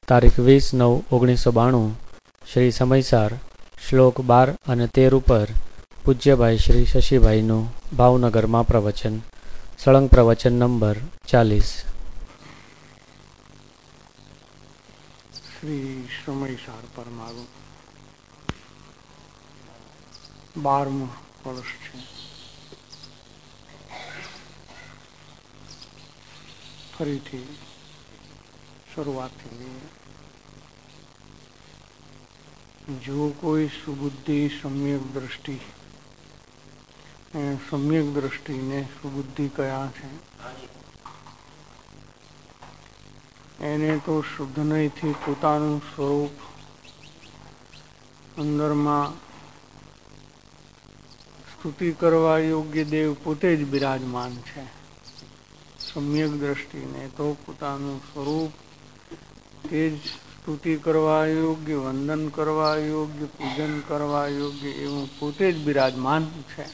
તારીખ 20/9/1992 શ્રી સમયસાર શ્લોક 12 અને 13 ઉપર પૂજ્યભાઈ શ્રી શશીભાઈનું ભાવનગરમાં પ્રવચન. સળંગ પ્રવચન નંબર 40. શ્રી સમયસાર પરમાણુ 12મું વર્ષ છે. ફરીથી શરૂઆતથી લઈએ. જો કોઈ સુબુદ્ધિ સમ્યક દ્રષ્ટિ, સમ્યક દ્રષ્ટિને સુબુદ્ધિ કયા છે, એને તો શુદ્ધ નહીંથી પોતાનું સ્વરૂપ અંદરમાં સ્તુતિ કરવા યોગ્ય દેવ પોતે જ બિરાજમાન છે. સમ્યક દ્રષ્ટિને તો પોતાનું સ્વરૂપ તે જ સ્તુતિ કરવા યોગ્ય, વંદન કરવા યોગ્ય, પૂજન કરવા યોગ્ય એવું પોતે જ બિરાજમાન છે.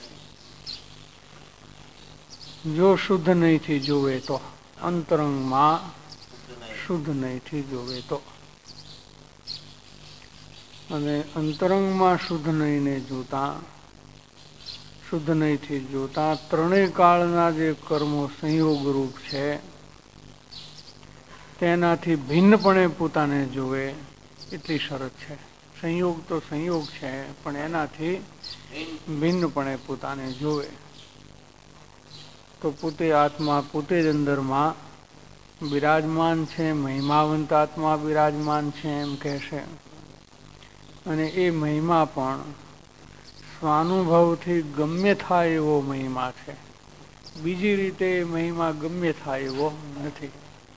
જો શુદ્ધ નહીંથી જોવે તો, અંતરંગમાં શુદ્ધ નહીંથી જોવે તો, અને અંતરંગમાં શુદ્ધ નહીંને જોતા, શુદ્ધ નહીંથી જોતા ત્રણેય કાળના જે કર્મો સંયોગ રૂપ છે તેનાથી ભિન્નપણે પોતાને જોવે એટલી શરત છે. સંયોગ તો સંયોગ છે પણ એનાથી ભિન્નપણે પોતાને જોવે તો પોતે આત્મા પોતે જ અંદરમાં બિરાજમાન છે, મહિમાવંત આત્મા બિરાજમાન છે એમ કહેશે. અને એ મહિમા પણ સ્વાનુભવથી ગમ્ય થાય એવો મહિમા છે. બીજી રીતે એ મહિમા ગમ્ય થાય એવો નથી.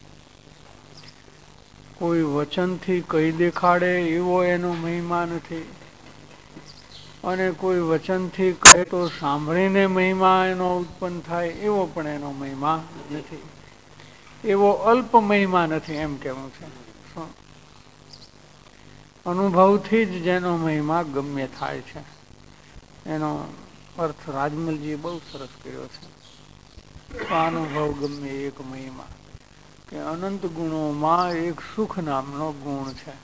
કોઈ વચનથી કહી દેખાડે એવો એનો મહિમા નથી, અને કોઈ વચનથી કહે તો સાંભળીને મહિમા એનો ઉત્પન્ન થાય એવો પણ એનો મહિમા નથી. એવો અલ્પ મહિમા નથી એમ કહેવું છે. અનુભવથી જ જેનો મહિમા ગમ્ય થાય છે એનો અર્થ રાજમલજીએ બહુ સરસ કર્યો છે. સ્વાનુભવ ગમ્ય એક મહિમા, કે અનંત ગુણોમાં એક સુખ નામનો ગુણ છે,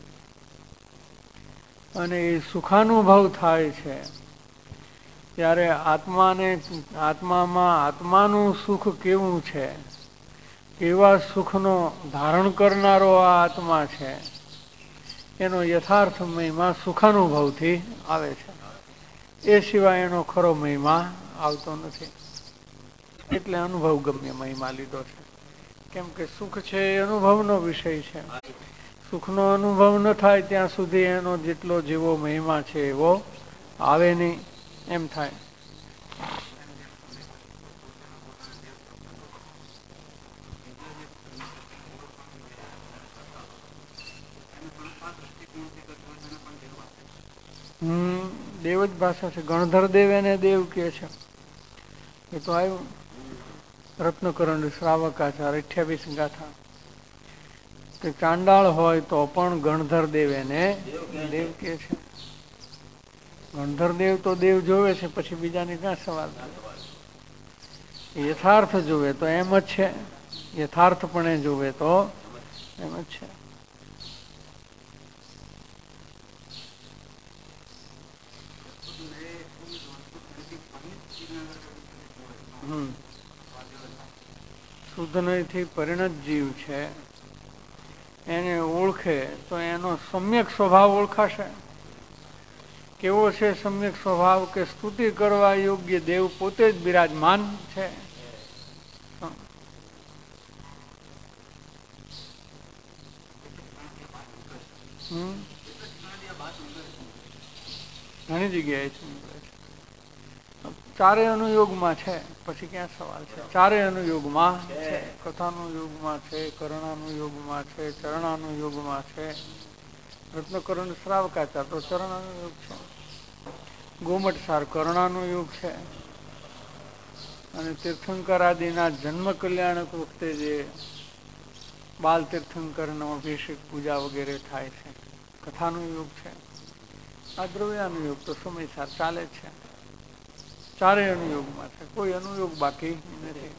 અને એ સુખાનુભવ થાય છે ત્યારે આત્મામાં આત્માનું સુખ કેવું છે, કેવા સુખનો ધારણ કરનારો આ આત્મા છે, એનો યથાર્થ મહિમા સુખાનુભવથી આવે છે. એ સિવાય એનો ખરો મહિમા આવતો નથી. એટલે અનુભવ ગમ્ય મહિમા લીધો છે. કેમ કે સુખ છે એ અનુભવનો વિષય છે. સુખનો અનુભવ ન થાય ત્યાં સુધી એનો જેટલો જેવો મહિમા છે એવો આવે નહીં એમ થાય. દેવ જ ભાષા છે. ગણધર દેવ એને દેવ કહે છે. એ તો આવ્યું રત્નકરંડ શ્રાવકાચાર 28 ગાથા, કે ચાંડાળ હોય તો પણ ગણધર દેવ એને દેવ કહે છે. ગણધર દેવ તો દેવ જોવે છે, પછી બીજાની ક્યાં સવાલ થાય. યથાર્થ જોવે તો એમ જ છે, યથાર્થપણે જોવે તો એમ જ છે. શુદ્ધ નહીંથી પરિણત જીવ છે, એને ઓળખે તો એનો સમ્યક સ્વભાવ ઓળખાશે. કેવો છે સમ્યક સ્વભાવ? કે સ્તુતિ કરવા યોગ્ય દેવ પોતે જ બિરાજમાન છે. ઘણી જગ્યાએ છે. ચારે અનુયોગમાં છે, પછી ક્યાં સવાલ છે. ચારે અનુયોગમાં છે. કથાનુયોગમાં છે, કરણાનુયોગમાં છે, ચરણાનુયોગમાં છે. રત્નકરણ શ્રાવકાચાર તો ચરણાનુયોગ છે. ગોમટસાર કર્ણાનુયોગ છે. અને તીર્થંકર આદિના જન્મ કલ્યાણક વખતે જે બાલ તીર્થંકરનો અભિષેક પૂજા વગેરે થાય છે, કથાનુયોગ છે. આ દ્રવ્યાનુયોગ તો સમયસાર ચાલે છે. ચારે અનુયોગમાં છે, કોઈ અનુયોગ બાકી નથી.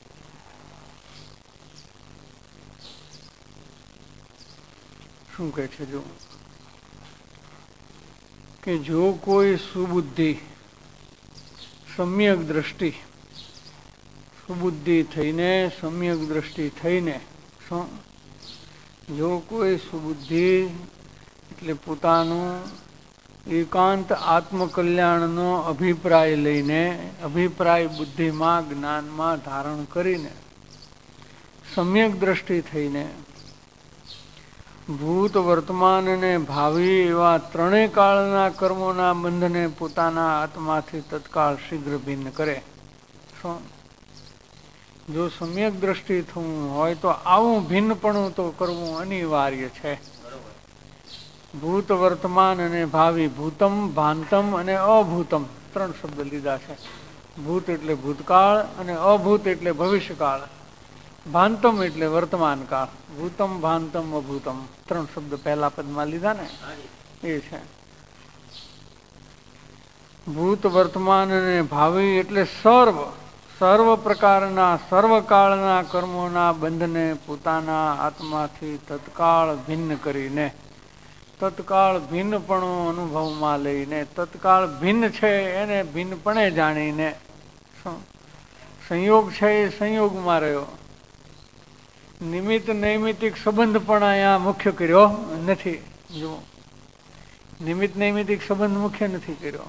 શું કહે છે જો કે જો કોઈ સુબુદ્ધિ સમ્યક દ્રષ્ટિ સુબુદ્ધિ થઈને સમ્યક દ્રષ્ટિ થઈને જો કોઈ સુબુદ્ધિ એટલે પોતાનું એકાંત આત્મકલ્યાણનો અભિપ્રાય લઈને અભિપ્રાય બુદ્ધિમાં જ્ઞાનમાં ધારણ કરીને સમ્યક દ્રષ્ટિ થઈને ભૂત વર્તમાન અને ભાવિ એવા ત્રણેય કાળના કર્મોના બંધને પોતાના આત્માથી તત્કાળ શીઘ્ર ભિન્ન કરે. જો સમ્યક દ્રષ્ટિ થવું હોય તો આવું ભિન્નપણું તો કરવું અનિવાર્ય છે. ભૂત વર્તમાન અને ભાવિ, ભૂતમ ભાંતમ અને અભૂતમ ત્રણ શબ્દ લીધા છે. ભૂત એટલે ભૂતકાળ અને અભૂત એટલે ભવિષ્યકાળ, ભાંતમ એટલે વર્તમાન કાળ. ભૂતમ ભાંતમ અભૂતમ ત્રણ શબ્દ પહેલા પદમાં લીધા ને એ છે. ભૂત વર્તમાન અને ભાવિ એટલે સર્વ પ્રકારના સર્વકાળના કર્મોના બંધને પોતાના આત્માથી તત્કાળ ભિન્ન કરીને તત્કાળ ભિન્નપણું અનુભવમાં લઈને તત્કાળ ભિન્ન છે એને ભિન્નપણે જાણીને સંયોગ છે એ સંયોગમાં રહ્યો. નિમિત્ત નૈમિતિક સંબંધ પણ અહીંયા મુખ્ય કર્યો નથી. જુઓ, નિમિત્ત નૈમિતિક સંબંધ મુખ્ય નથી કર્યો.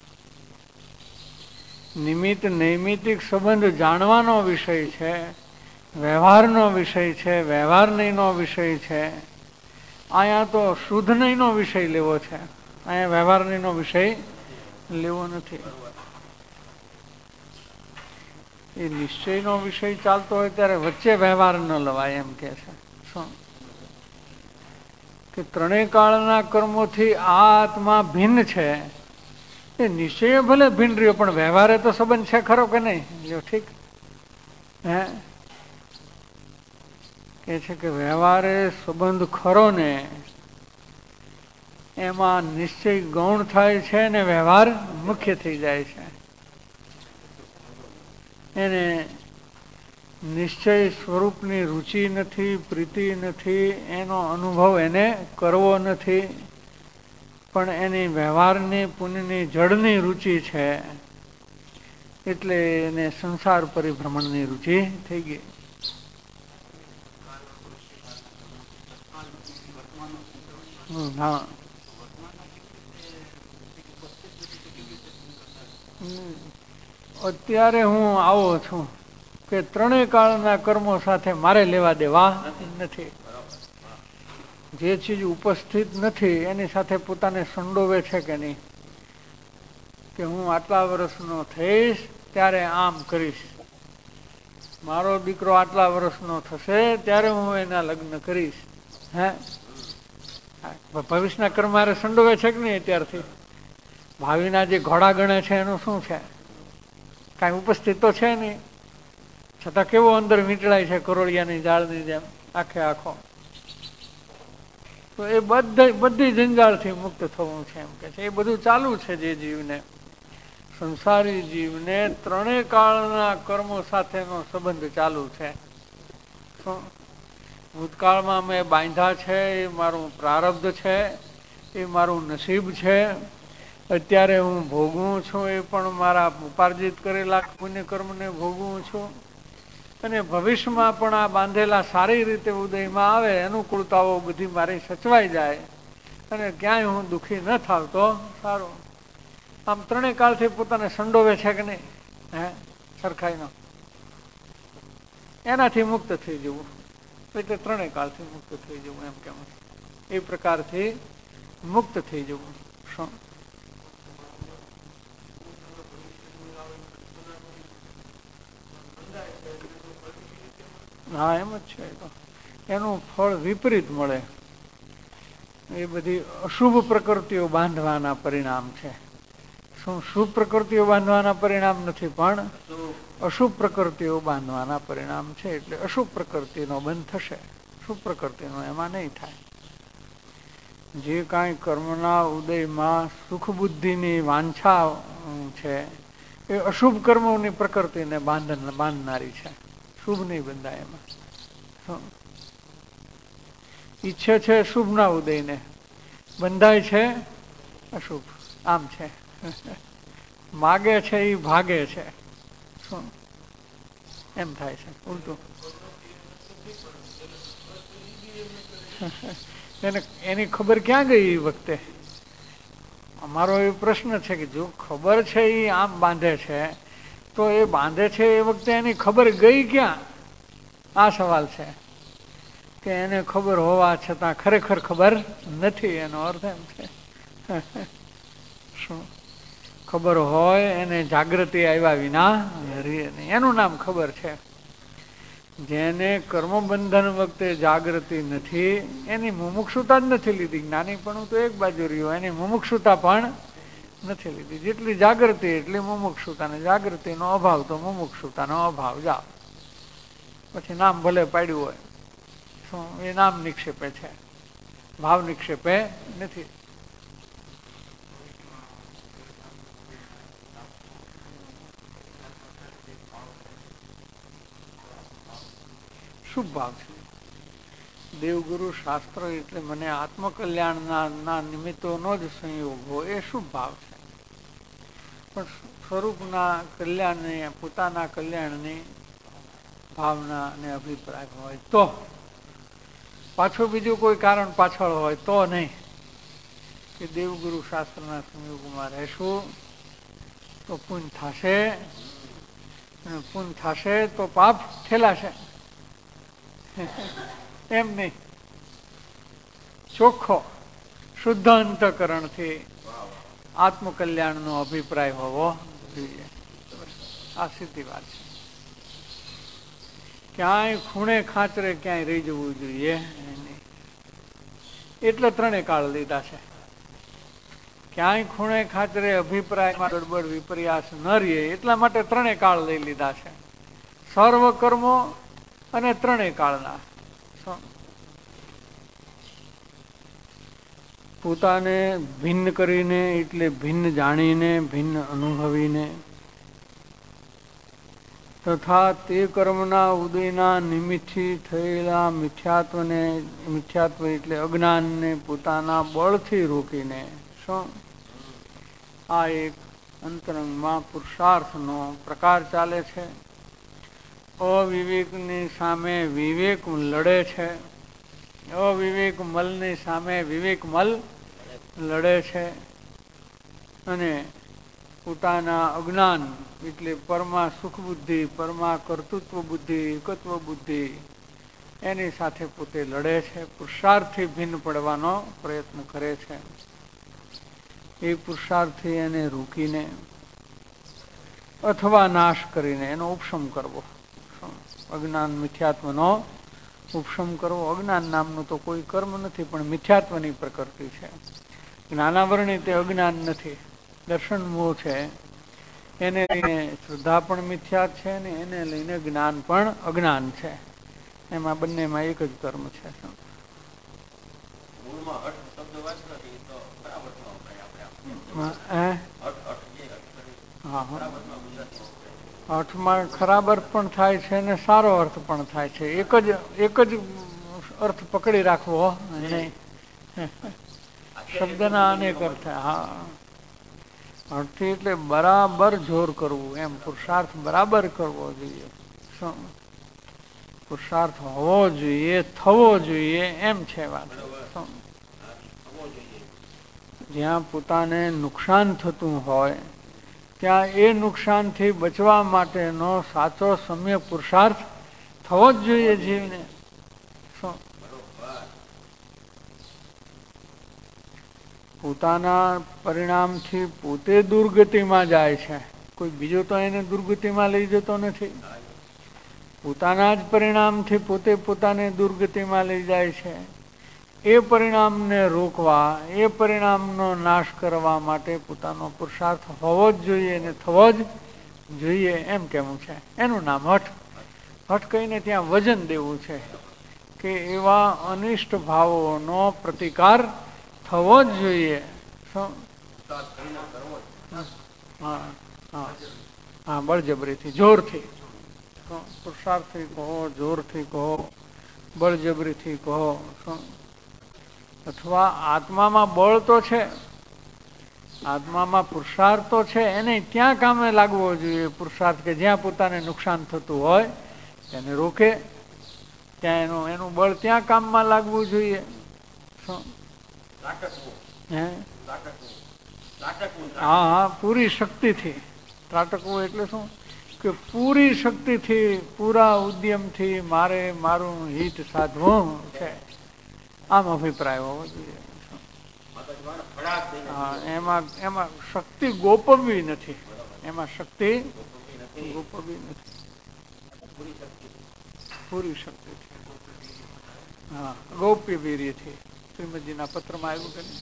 નિમિત્ત નૈમિતિક સંબંધ જાણવાનો વિષય છે, વ્યવહારનો વિષય છે, વ્યવહાર નહીંનો વિષય છે. અહીંયા તો શુદ્ધ નહીંનો વિષય લેવો છે, અહીંયા વ્યવહાર નહીંનો વિષય લેવો નથી. એ નિશ્ચયનો વિષય ચાલતો હોય ત્યારે વચ્ચે વ્યવહાર ન લવાય એમ કે છે. શું કે ત્રણેય કાળના કર્મોથી આ આત્મા ભિન્ન છે. એ નિશ્ચય ભલે ભિન્ન રહ્યો પણ વ્યવહારે તો સંબંધ છે ખરો કે નહીં? જો ઠીક હે કે છે કે વ્યવહારે સંબંધ ખરો ને એમાં નિશ્ચય ગૌણ થાય છે ને વ્યવહાર મુખ્ય થઈ જાય છે. એને નિશ્ચય સ્વરૂપની રુચિ નથી, પ્રીતિ નથી, એનો અનુભવ એને કરવો નથી, પણ એની વ્યવહારની પુણ્યની જળની રુચિ છે એટલે એને સંસાર પરિભ્રમણની રુચિ થઈ ગઈ. હા, અત્યારે હું આવો છું કે ત્રણેય કાળના કર્મો સાથે મારે લેવા દેવા નથી. જે ચીજ ઉપસ્થિત નથી એની સાથે પોતાને સંડોવે છે કે નહીં? કે હું આટલા વર્ષનો થઈશ ત્યારે આમ કરીશ, મારો દીકરો આટલા વર્ષનો થશે ત્યારે હું એના લગ્ન કરીશ. હે, ભવિષ્યના કર્મ મારે સંડોવે છે કે નહીં? અત્યારથી ભાવિના જે ઘોડા ગણે છે એનું શું છે? કાંઈ ઉપસ્થિત તો છે નહીં, છતાં કેવો અંદર વીંટળાય છે કરોળિયાની જાળની જેમ આખે આખો. તો એ બધી જંજાળથી મુક્ત થવું છે એમ કે છે. એ બધું ચાલુ છે જે જીવને, સંસારી જીવને ત્રણેય કાળના કર્મો સાથેનો સંબંધ ચાલુ છે. ભૂતકાળમાં મેં બાંધ્યા છે એ મારું પ્રારબ્ધ છે, એ મારું નસીબ છે. અત્યારે હું ભોગવું છું એ પણ મારા ઉપાર્જિત કરેલા પુણ્યકર્મને ભોગવું છું. અને ભવિષ્યમાં પણ આ બાંધેલા સારી રીતે ઉદયમાં આવે, અનુકૂળતાઓ બધી મારી સચવાઈ જાય અને ક્યાંય હું દુઃખી ન થાવ તો સારું. આમ ત્રણેય કાળથી પોતાને સંડોવે છે કે નહીં? હે, સરખાઈનો એનાથી મુક્ત થઈ જવું એટલે ત્રણેય કાળથી મુક્ત થઈ જવું એમ કેમ એ પ્રકારથી મુક્ત થઈ જવું. શું હા, એમ જ છે. એનું ફળ વિપરીત મળે. એ બધી અશુભ પ્રકૃતિઓ બાંધવાના પરિણામ છે. શું શુભ પ્રકૃતિઓ બાંધવાના પરિણામ નથી, પણ અશુભ પ્રકૃતિઓ બાંધવાના પરિણામ છે. એટલે અશુભ પ્રકૃતિનો બંધ થશે, શુભ પ્રકૃતિનો એમાં નહીં થાય. જે કાંઈ કર્મના ઉદયમાં સુખ બુદ્ધિની વાંછા છે એ અશુભ કર્મોની પ્રકૃતિને બાંધનારી છે. શુભ નહીં બંધાય એમાં. ઈચ્છે છે શુભના ઉદયને, બંધાય છે અશુભ. આમ છે. માગે છે એ ભાગે છે. શું એમ થાય છે ઉલટું. એની ખબર ક્યાં ગઈ એ વખતે? અમારો એ પ્રશ્ન છે કે જો ખબર છે એ આમ બાંધે છે તો એ બાંધે છે એ વખતે એની ખબર ગઈ ક્યાં? આ સવાલ છે. કે એને ખબર હોવા છતાં ખરેખર ખબર નથી, એનો અર્થ એમ છે. શું ખબર હોય એને જાગૃતિ આવ્યા વિના રહે નહીં, એનું નામ ખબર છે. જેને કર્મબંધન વખતે જાગૃતિ નથી એની મુમુક્ષુતા જ નથી લીધી. જ્ઞાનીપણું તો એક બાજુ રહ્યું, એની મુમુક્ષુતા પણ નથી લીધી. જેટલી જાગૃતિ એટલી મુમુક્ષુતા, ને જાગૃતિનો અભાવ તો મુમુક્ષુતાનો અભાવ. જાઓ પછી નામ ભલે પાડ્યું હોય, શું એ નામ નિક્ષેપે છે, ભાવ નિક્ષેપે નથી. શુભ ભાવ છે. દેવગુરુ શાસ્ત્ર એટલે મને આત્મકલ્યાણના નિમિત્તોનો જ સંયોગ હોય એ શુભ ભાવ છે. પણ સ્વરૂપના કલ્યાણની, પોતાના કલ્યાણની ભાવના અને અભિપ્રાય હોય તો, પાછું બીજું કોઈ કારણ પાછળ હોય તો નહીં. કે દેવગુરુ શાસ્ત્રના સંયોગમાં રહેશું તો પુણ્ય થશે, પુણ્ય થશે તો પાપ ઠેલાશે. એમ નહીં. ચોખ્ખો શુદ્ધ અંતઃકરણથી આત્મકલ્યાણનો અભિપ્રાય હોવો જોઈએ. આ સીધી વાત છે. ક્યાંય ખૂણે ખાંચરે ક્યાંય રહી જવું જોઈએ નહીં. એટલે ત્રણેય કાળ લીધા છે. ક્યાંય ખૂણે ખાંચરે અભિપ્રાયમાં ગડબડ વિપર્યાસ ન રહે એટલા માટે ત્રણેય કાળ લઈ લીધા છે. સર્વ કર્મો અને ત્રણેય કાળના. પોતાને ભિન્ન કરીને એટલે ભિન્ન જાણીને, ભિન્ન અનુભવીને, તથા તે કર્મના ઉદયના નિમિત્તથી થયેલા મિથ્યાત્વને, મિથ્યાત્વ એટલે અજ્ઞાનને પોતાના બળથી રોકીને, શું આ એક અંતરંગમાં પુરુષાર્થનો પ્રકાર ચાલે છે. અવિવેકની સામે વિવેક લડે છે, અવિવેક મલની સામે વિવેક મલ લડે છે, અને પોતાના અજ્ઞાન એટલે પરમા સુખ બુદ્ધિ, પરમા કર્તૃત્વ બુદ્ધિ, એકત્વ બુદ્ધિ એની સાથે પોતે લડે છે. પુરુષાર્થથી ભિન્ન પડવાનો પ્રયત્ન કરે છે. એ પુરુષાર્થથી એને રોકીને અથવા નાશ કરીને એનો ઉપશમ કરવો. અજ્ઞાન મિથ્યાત્વનો ઉપશમ કરવો. અજ્ઞાન નામનું તો કોઈ કર્મ નથી, પણ મિથ્યાત્વની પ્રકૃતિ છે. જ્ઞાનાવરણી તે અજ્ઞાન નથી, દર્શન મોહ છે. એને લઈને શ્રદ્ધા પણ મિથ્યા છે ને એને લઈને જ્ઞાન પણ અજ્ઞાન છે. એમાં બંનેમાં એક જ કર્મ છે. અર્થમાં ખરાબ અર્થ પણ થાય છે અને સારો અર્થ પણ થાય છે. એક જ અર્થ પકડી રાખવો નહીં. શબ્દના અનેક અર્થ. હા, અર્થી એટલે બરાબર જોર કરવું, એમ પુરુષાર્થ બરાબર કરવો જોઈએ. શું પુરુષાર્થ હોવો જોઈએ, થવો જોઈએ, એમ છે વાત. જ્યાં પોતાને નુકસાન થતું હોય ત્યાં એ નુકસાનથી બચવા માટેનો સાચો સમ્ય પુરુષાર્થ થવો જ જોઈએ જીવને. શું પોતાના પરિણામથી પોતે દુર્ગતિમાં જાય છે, કોઈ બીજો તો એને દુર્ગતિમાં લઈ જતો નથી. પોતાના જ પરિણામથી પોતે પોતાને દુર્ગતિમાં લઈ જાય છે. એ પરિણામને રોકવા, એ પરિણામનો નાશ કરવા માટે પોતાનો પુરુષાર્થ હોવો જ જોઈએ અને થવો જ જોઈએ, એમ કેવું છે. એનું નામ હઠ. હઠ કહીને ત્યાં વજન દેવું છે કે એવા અનિષ્ટ ભાવોનો પ્રતિકાર થવો જ જોઈએ. હા, બળજબરીથી, જોરથી. પુરુષાર્થથી કહો, જોરથી કહો, બળજબરીથી કહો, અથવા આત્મામાં બળ તો છે, આત્મામાં પુરુષાર્થ તો છે, એને ત્યાં કામે લાગવો જોઈએ. પુરુષાર્થ કે જ્યાં પોતાને નુકસાન થતું હોય એને રોકે, ત્યાં એનું બળ ત્યાં કામમાં લાગવું જોઈએ. હા હા, પૂરી શક્તિથી ત્રાટકવું એટલે શું કે પૂરી શક્તિથી પૂરા ઉદ્યમથી મારે મારું હિત સાધવું છે, આમ અભિપ્રાય હોવો જોઈએ. હા, એમાં એમાં શક્તિ ગોપવવી નથી, એમાં શક્તિ ગોપવવી નથી, પૂરી શક્તિ છે. હા, ગૌપ્ય વીર્યથી શ્રીમદજીના પત્રમાં આવ્યું કે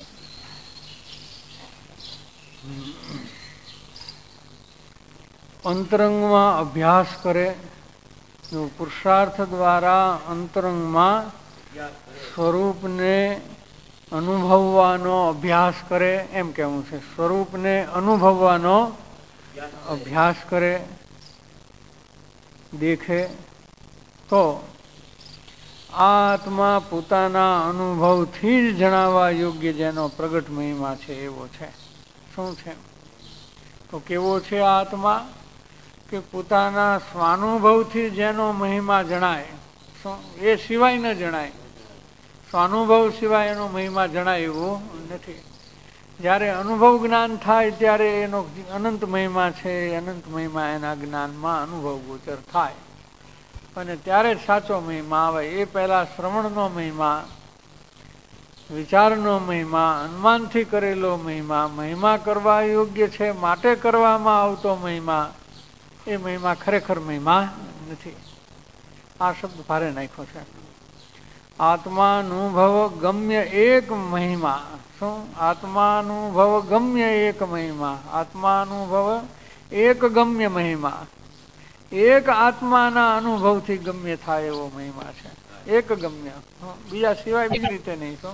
અંતરંગમાં અભ્યાસ કરે, પુરુષાર્થ દ્વારા અંતરંગમાં સ્વરૂપને અનુભવવાનો અભ્યાસ કરે, એમ કેવું છે. સ્વરૂપને અનુભવવાનો અભ્યાસ કરે, દેખે તો આ આત્મા પોતાના અનુભવથી જ જણાવવા યોગ્ય જેનો પ્રગટ મહિમા છે એવો છે. શું છે? તો કેવો છે આ આત્મા? કે પોતાના સ્વાનુભવથી જેનો મહિમા જણાય, એ સિવાય ન જણાય. સ્વાનુભવ સિવાય એનો મહિમા જણાય એવું નથી. જ્યારે અનુભવ જ્ઞાન થાય ત્યારે એનો અનંત મહિમા છે, અનંત મહિમા એના જ્ઞાનમાં અનુભવ ગોચર થાય અને ત્યારે જ સાચો મહિમા આવે. એ પહેલા શ્રવણનો મહિમા, વિચારનો મહિમા, અનુમાનથી કરેલો મહિમા, મહિમા કરવા યોગ્ય છે માટે કરવામાં આવતો મહિમા, એ મહિમા ખરેખર મહિમા નથી. આ શબ્દ ભારે નાખ્યો છે. આત્માનુભવ ગમ્ય એક મહિમા. શું? આત્માનુભવ ગમ્ય એક મહિમા. આત્માનુભવ એક ગમ્ય મહિમા, એક આત્માના અનુભવથી ગમ્ય થાય એવો મહિમા છે. એક ગમ્ય, બીજા સિવાય બીજી રીતે નહીં. શું?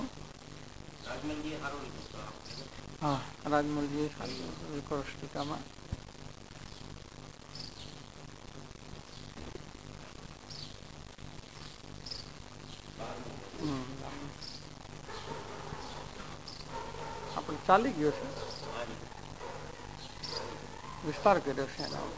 હા, રાજમલજી ટીકામાં આપણે ચાલી ગયો છે, વિસ્તાર કર્યો છે એના.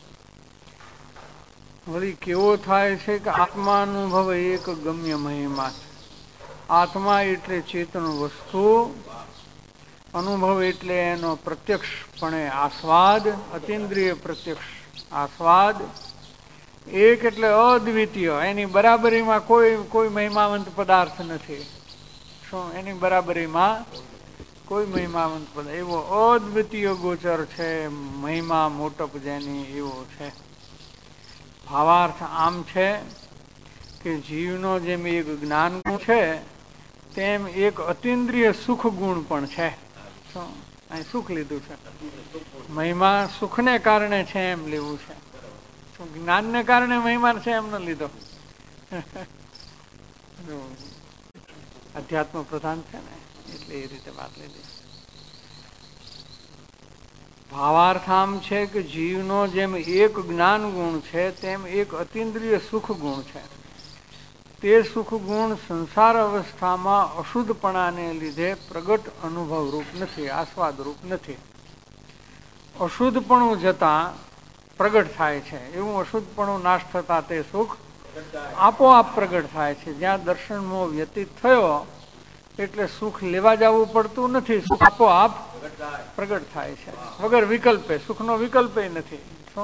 વળી કેવો થાય છે કે આત્માનુભવ એક ગમ્ય મહિમા. આત્મા એટલે ચેતન વસ્તુ, અનુભવ એટલે એનો પ્રત્યક્ષપણે આસ્વાદ, અતિન્દ્રિય પ્રત્યક્ષ આસ્વાદ. એક એટલે અદ્વિતીય, એની બરાબરીમાં કોઈ મહિમાવંત પદાર્થ નથી. શું? એની બરાબરીમાં કોઈ મહિમાવંત પદાર્થ, એવો અદ્વિતીય ગોચર છે મહિમા મોટપ જેની, એવો છે. ભાવાર્થ આમ છે કે જીવનો જેમ એક જ્ઞાન ગુણ છે તેમ એક અતિન્દ્રિય સુખ ગુણ પણ છે. શું? અહીં સુખ લીધું છે, મહિમા સુખને કારણે છે એમ લેવું છે. જ્ઞાનને કારણે મહિમા છે એમ ન લીધો. અધ્યાત્મ પ્રધાન છે ને એટલે એ રીતે વાત લીધી. ભાવાર્થ આમ છે કે જીવનો જેમ એક જ્ઞાન ગુણ છે તેમ એક અતિન્દ્રિય સુખ ગુણ છે. તે સુખ ગુણ સંસાર અવસ્થામાં અશુદ્ધપણાને લીધે પ્રગટ અનુભવ રૂપ નથી, આસ્વાદ રૂપ નથી. અશુદ્ધપણું જતા પ્રગટ થાય છે. એવું અશુદ્ધપણું નાશ થતા તે સુખ આપોઆપ પ્રગટ થાય છે. જ્યાં દર્શન મોહ વ્યતીત થયો એટલે સુખ લેવા જવું પડતું નથી, સુખ આપોઆપ પ્રગટ થાય છે વગર વિકલ્પે. સુખનો વિકલ્પ નથી.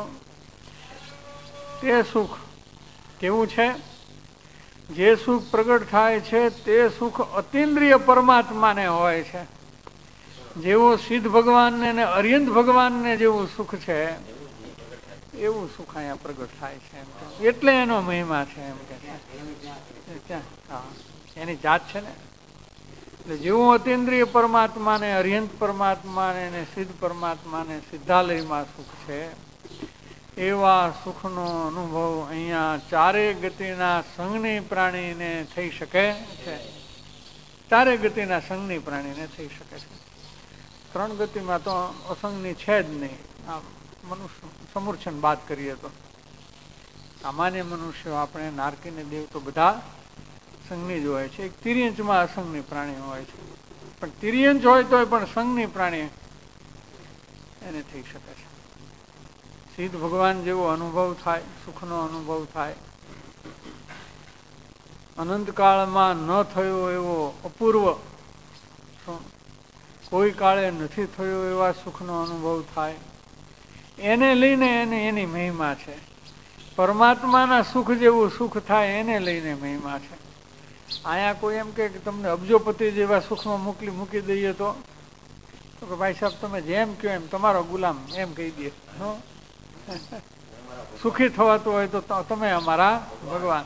તે સુખ કેવું છે? જે સુખ પ્રગટ થાય છે તે સુખ અતિન્દ્રિય પરમાત્માને હોય છે. જેવો સિદ્ધ ભગવાનને અને અર્યંત ભગવાનને જેવું સુખ છે એવું સુખ અહીંયા પ્રગટ થાય છે. એટલે એનો મહિમા છે એમ કે છે. એની જાત છે ને. એટલે જેવું અતિન્દ્રિય પરમાત્માને, અર્યંત પરમાત્માને અને સિદ્ધ પરમાત્માને સિદ્ધાલયમાં સુખ છે, એવા સુખનો અનુભવ અહીંયા ચારે ગતિના સંઘની પ્રાણીને થઈ શકે છે. ચારે ગતિના સંઘની પ્રાણીને થઈ શકે છે. ત્રણ ગતિમાં તો અસંગની છે જ નહીં. આમ મનુષ્ય સમૂર્છન બાદ કરીએ તો સામાન્ય મનુષ્યો, આપણે નારકી ને દેવ તો બધા સંઘની જ હોય છે. એક તિર્યંચમાં અસંગની પ્રાણી હોય છે, પણ તિર્યંચ હોય તોય પણ સંઘની પ્રાણી એને થઈ શકે છે. સિદ્ધ ભગવાન જેવો અનુભવ થાય, સુખનો અનુભવ થાય, અનંતકાળમાં ન થયો એવો અપૂર્વ, કોઈ કાળે નથી થયો એવા સુખનો અનુભવ થાય, એને લઈને એની મહિમા છે. પરમાત્માના સુખ જેવું સુખ થાય એને લઈને મહિમા છે. અહીંયા કોઈ એમ કે તમને અબજોપતિ જેવા સુખમાં મૂકી દઈએ તો કે ભાઈ સાહેબ તમે જેમ કહો એમ, તમારો ગુલામ, એમ કહી દે. સુખી થવાતું હોય તો તમે અમારા ભગવાન.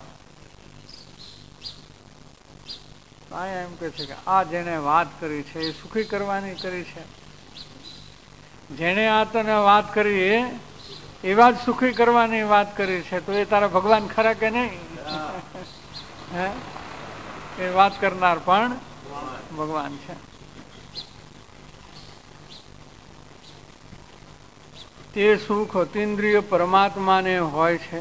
અહીંયા એમ કે છે કે આ જેને વાત કરી છે એ સુખી કરવાની કરી છે. જેને આ તને વાત કરી એવા જ સુખી કરવાની વાત કરી છે, તો એ તારા ભગવાન ખરા કે નહીં? હે, એ વાત કરનાર પણ ભગવાન છે. તે સુખ અતિન્દ્રિય પરમાત્માને હોય છે.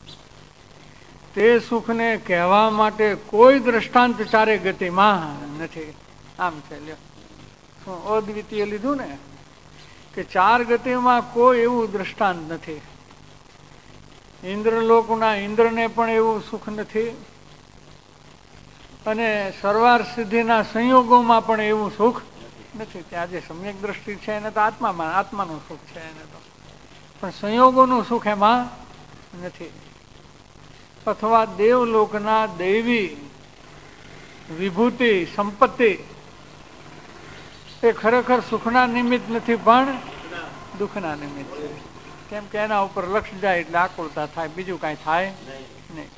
તે સુખને કહેવા માટે કોઈ દ્રષ્ટાંત ચારે ગતિમાં નથી. આમ છે, લ્યો, શું અદ્વિતીય લીધું ને, કે ચાર ગતિમાં કોઈ એવું દ્રષ્ટાંત નથી. ઇન્દ્રલોકના ઇન્દ્રને પણ એવું સુખ નથી, અને સર્વાર સિદ્ધિના સંયોગોમાં પણ એવું સુખ નથી. ત્યાં જે સમ્યક દ્રષ્ટિ છે એને તો આત્માનું સુખ છે એને તો, પણ સંયોગોનું સુખ એમાં નથી. અથવા દેવલોકના દૈવી વિભૂતિ સંપત્તિ એ ખરેખર સુખના નિમિત્ત નથી, પણ દુઃખના નિમિત્ત છે. કેમ કે એના ઉપર લક્ષ જાય એટલે આકુળતા થાય, બીજું કાંઈ થાય નહીં.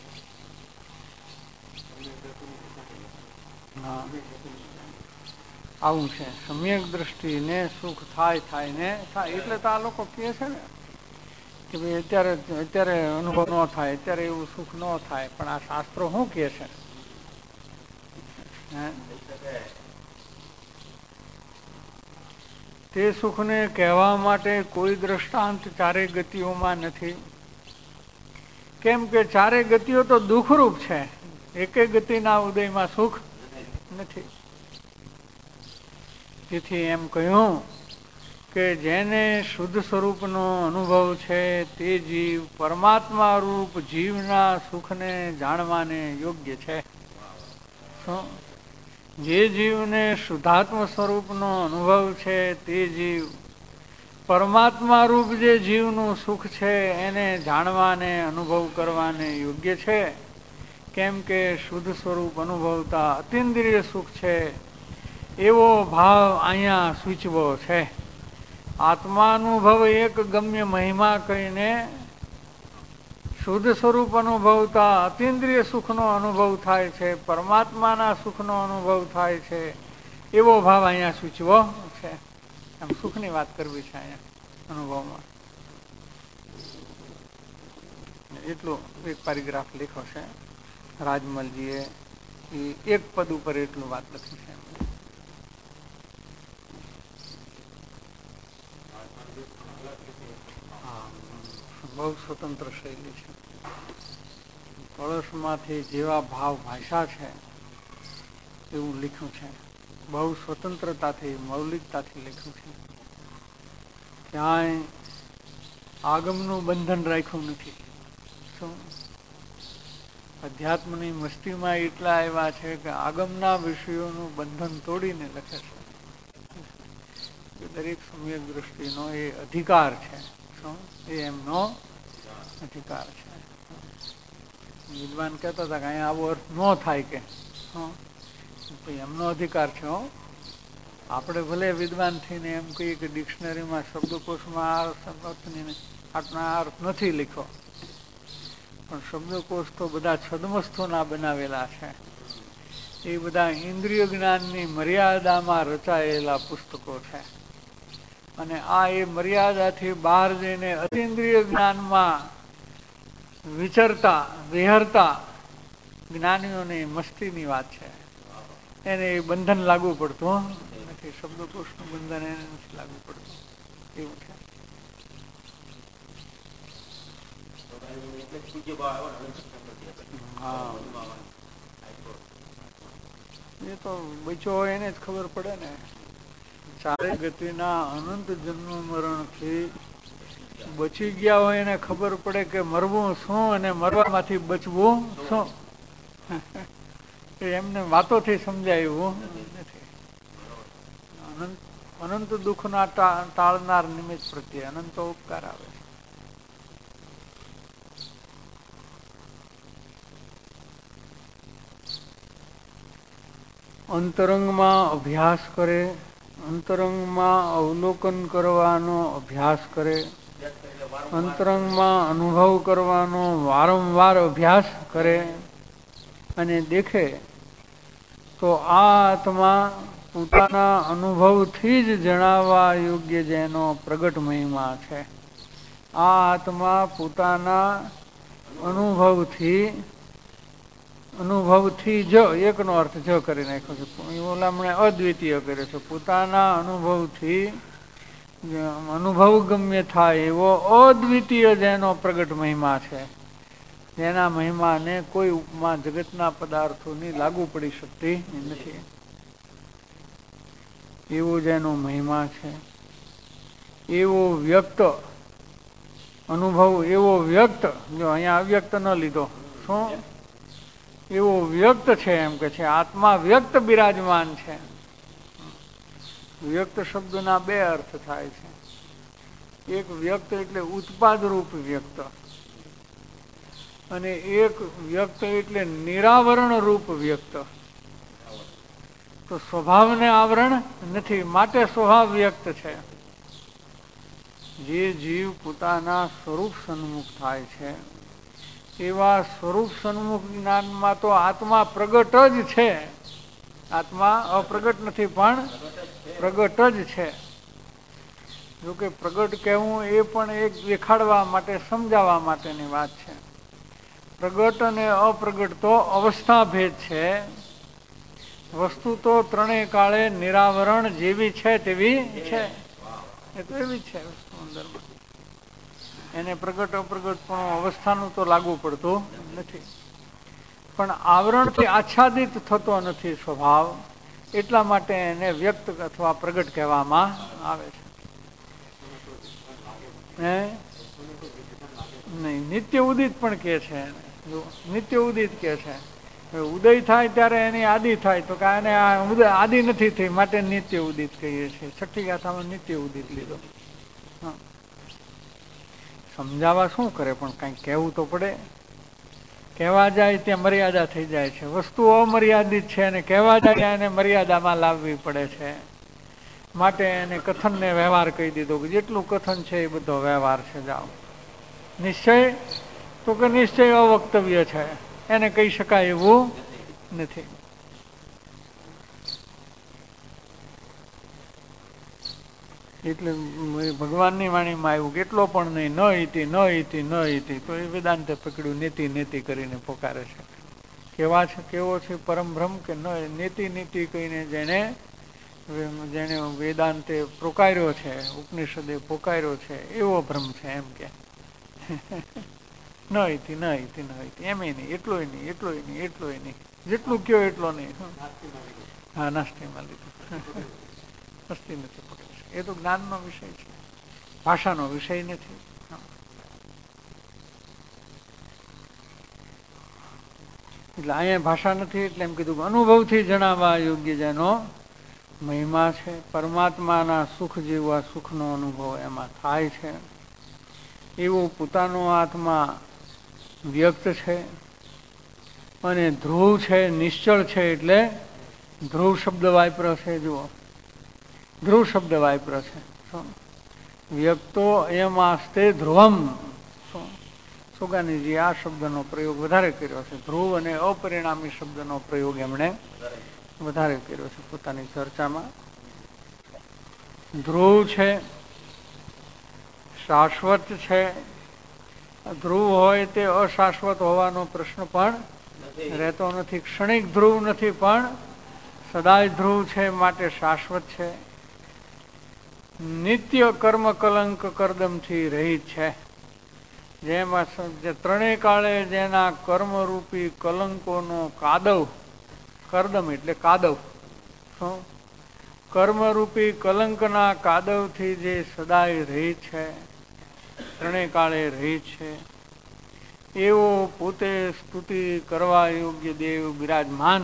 હા, આવું છે. સમ્યક દ્રષ્ટિને સુખ થાય ને થાય. એટલે તો આ લોકો કહે છે ને કે ભાઈ અત્યારે અનુભવ ન થાય, અત્યારે એવું સુખ ન થાય, પણ આ શાસ્ત્રો શું કહે છે? તે સુખને કહેવા માટે કોઈ દ્રષ્ટાંત ચારે ગતિઓમાં નથી. કેમ કે ચારે ગતિઓ તો દુઃખરૂપ છે. એકે ગતિના ઉદયમાં સુખ નથી. તેથી એમ કહ્યું કે જેને શુદ્ધ સ્વરૂપનો અનુભવ છે તે જીવ પરમાત્મા રૂપ જીવના સુખને જાણવાને યોગ્ય છે. જે જીવને શુદ્ધાત્મ સ્વરૂપનો અનુભવ છે તે જીવ પરમાત્મા રૂપ જે જીવનું સુખ છે એને જાણવાને અનુભવ કરવાને યોગ્ય છે. કેમ કે શુદ્ધ સ્વરૂપ અનુભવતા અતિન્દ્રિય સુખ છે એવો ભાવ અહીંયા સૂચવો છે. આત્માનુભવ એક ગમ્ય મહિમા કહીને શુદ્ધ સ્વરૂપ અનુભવતા અતિન્દ્રિય સુખનો અનુભવ થાય છે, પરમાત્માના સુખનો અનુભવ થાય છે, એવો ભાવ અહીંયા સૂચવો છે. આમ સુખની વાત કરવી છે અહીંયા અનુભવમાં. એટલો એક પેરેગ્રાફ લખ્યો છે રાજમલજીએ, એક પદ ઉપર એટલું વાત લખી છે. બહુ સ્વતંત્ર શૈલી છે. કળશમાંથી જેવા ભાવ ભાષા છે એવું લખ્યું છે. બહુ સ્વતંત્રતાથી મૌલિકતાથી લખ્યું છે. ક્યાંય આગમનું બંધન રાખ્યું નથી. શું અધ્યાત્મની મસ્તીમાં એટલા એવા છે કે આગમના વિષયોનું બંધન તોડીને લખે છે. દરેક સમ્યક દ્રષ્ટિનો એ અધિકાર છે. શું એ એમનો અધિકાર છે. વિદ્વાન કહેતા હતા કે અહીંયા આવો અર્થ ન થાય કે એમનો અધિકાર છે. આપણે ભલે વિદ્વાન થઈને એમ કહીએ કે ડિક્શનરીમાં શબ્દકોશમાં આ અર્થ નથી લખ્યો, પણ શબ્દકોશ તો બધા છદ્મસ્થોના બનાવેલા છે. એ બધા ઇન્દ્રિય જ્ઞાનની મર્યાદામાં રચાયેલા પુસ્તકો છે. અને આ એ મર્યાદાથી બહાર જઈને અતિન્દ્રિય જ્ઞાનમાં વિહરતા જ્ઞાનીઓની મસ્તીની વાત છે. એને એ બંધન લાગુ પડતું નથી. શબ્દકોશનું બંધન એને નથી લાગુ પડતું. એવું છે. હા, એ તો બચ્યો હોય એને જ ખબર પડે ને. ચારે ગતિના અનંત જન્મ મરણથી બચી ગયા હોય એને ખબર પડે કે મરવું શું અને મરવામાંથી બચવું શું. એમને વાતોથી સમજાય એવું નથી. અનંત દુઃખના ટાળનાર નિમિત્ત પ્રત્યે અનંત ઉપકાર આવે છે. અંતરંગમાં અભ્યાસ કરે, અંતરંગમાં અવલોકન કરવાનો અભ્યાસ કરે, અંતરંગમાં અનુભવ કરવાનો વારંવાર અભ્યાસ કરે અને દેખે તો આ આત્મા પોતાના અનુભવથી જ જણાવવા યોગ્ય જેનો પ્રગટ મહિમા છે. આ આત્મા પોતાના અનુભવથી જ, એકનો અર્થ જ કરી નાખ્યો છે. ઓલા હમણે અદ્વિતીય કર્યો છે. પોતાના અનુભવથી અનુભવ ગમ્ય થાય એવો અદ્વિતીય જેનો પ્રગટ મહિમા છે, જેના મહિમાને કોઈ ઉપમા જગતના પદાર્થોની લાગુ પડી શકતી નથી, એવો જેનો મહિમા છે. એવો વ્યક્ત અનુભવ, એવો વ્યક્ત, જો અહીંયા અવ્યક્ત ન લીધો, શું એવો વ્યક્ત છે એમ કે છે. આત્મા વ્યક્ત બિરાજમાન છે. વ્યક્ત શબ્દના બે અર્થ થાય છે. એક વ્યક્ત એટલે ઉત્પાદ રૂપ વ્યક્ત, અને એક વ્યક્ત એટલે નિરાવરણ રૂપ વ્યક્ત. તો સ્વભાવને આવરણ નથી, માટે સ્વભાવ વ્યક્ત છે. જે જીવ પોતાના સ્વરૂપ સન્મુખ થાય છે એવા સ્વરૂપ સન્મુખ જ્ઞાનમાં તો આત્મા પ્રગટ જ છે. આત્મા અપ્રગટ નથી પણ પ્રગટ જ છે. જોકે પ્રગટ કહેવું એ પણ એક દેખાડવા માટે, સમજાવવા માટેની વાત છે. પ્રગટ અને અપ્રગટ તો અવસ્થા ભેદ છે. વસ્તુ તો ત્રણેય કાળે નિરાવરણ જેવી છે તેવી છે. એ તો એવી છે વસ્તુ અંદરમાં. એને પ્રગટ અપ્રગટ પણ અવસ્થાનું તો લાગુ પડતું નથી. પણ આવરણથી આચ્છાદિત થતો નથી સ્વભાવ, એટલા માટે એને વ્યક્ત અથવા પ્રગટ કહેવામાં આવે છે. નહીં, નિત્ય ઉદિત પણ કે છે. નિત્ય ઉદિત કે છે. ઉદય થાય ત્યારે એની આદિ થાય, તો કે એને આદિ નથી થઈ માટે નિત્ય ઉદિત કહીએ છીએ. છઠ્ઠી ગાથામાં નિત્ય ઉદિત લીધો. સમજાવવા શું કરે, પણ કંઈક કહેવું તો પડે. કહેવા જાય ત્યાં મર્યાદા થઈ જાય છે. વસ્તુ અમર્યાદિત છે અને કહેવા જાય એને મર્યાદામાં લાવવી પડે છે. માટે એને કથનને વ્યવહાર કહી દીધો કે જેટલું કથન છે એ બધો વ્યવહાર છે. જાઓ. નિશ્ચય તો કે નિશ્ચય અવક્તવ્ય છે, એને કહી શકાય એવું નથી. એટલે ભગવાનની વાણીમાં આવ્યું કેટલો પણ નહીં, ન ઇતિ ન ઇતિ ન ઇતિ, તો એ વેદાંતે પકડ્યું નીતિ નીતિ કરીને પોકારે છે. કેવા છે, કેવો છે પરમ ભ્રમ કે ન નીતિ નીતિ કહીને જેને વેદાંતે પોકાર્યો છે, ઉપનિષદે પોકાર્યો છે, એવો ભ્રમ છે એમ કે. ન ઇતિ ન ઇતિ ન ઇતિ, એમ નહીં, એટલોય નહીં, એટલોય નહીં, એટલોય નહીં, જેટલું કયો એટલો નહીં. હા, નાસ્તીમાં લીધું. નાસ્તી નથી પકડે. એ તો જ્ઞાનનો વિષય છે, ભાષાનો વિષય નથી. એટલે અહીંયા ભાષા નથી, એટલે એમ કીધું અનુભવથી જણાવવા યોગ્ય જેનો મહિમા છે. પરમાત્માના સુખ જેવા સુખનો અનુભવ એમાં થાય છે. એવો પોતાનો આત્મા વ્યક્ત છે અને ધ્રુવ છે, નિશ્ચળ છે. એટલે ધ્રુવ શબ્દ વાપર્યો છે. જુઓ, ધ્રુવ શબ્દ વાપર્યો છે. વ્યક્તો એમાસ્તે ધ્રુવમ. સુગાનીજી આ શબ્દનો પ્રયોગ વધારે કર્યો છે. ધ્રુવ અને અપરિણામી શબ્દનો પ્રયોગ એમણે વધારે કર્યો છે પોતાની ચર્ચામાં. ધ્રુવ છે, શાશ્વત છે. ધ્રુવ હોય તે અશાશ્વત હોવાનો પ્રશ્ન પણ રહેતો નથી. ક્ષણિક ધ્રુવ નથી પણ સદાય ધ્રુવ છે, માટે શાશ્વત છે. નિત્ય કર્મ કલંક કરદમથી રહિત છે. જેમાં ત્રણેય કાળે જેના કર્મરૂપી કલંકોનો કાદવ કરદમ એટલે કાદવ. શું? કર્મરૂપી કલંકના કાદવથી જે સદાય રહી છે, ત્રણેય કાળે રહી છે, એવો પોતે સ્તુતિ કરવા યોગ્ય દેવ બિરાજમાન.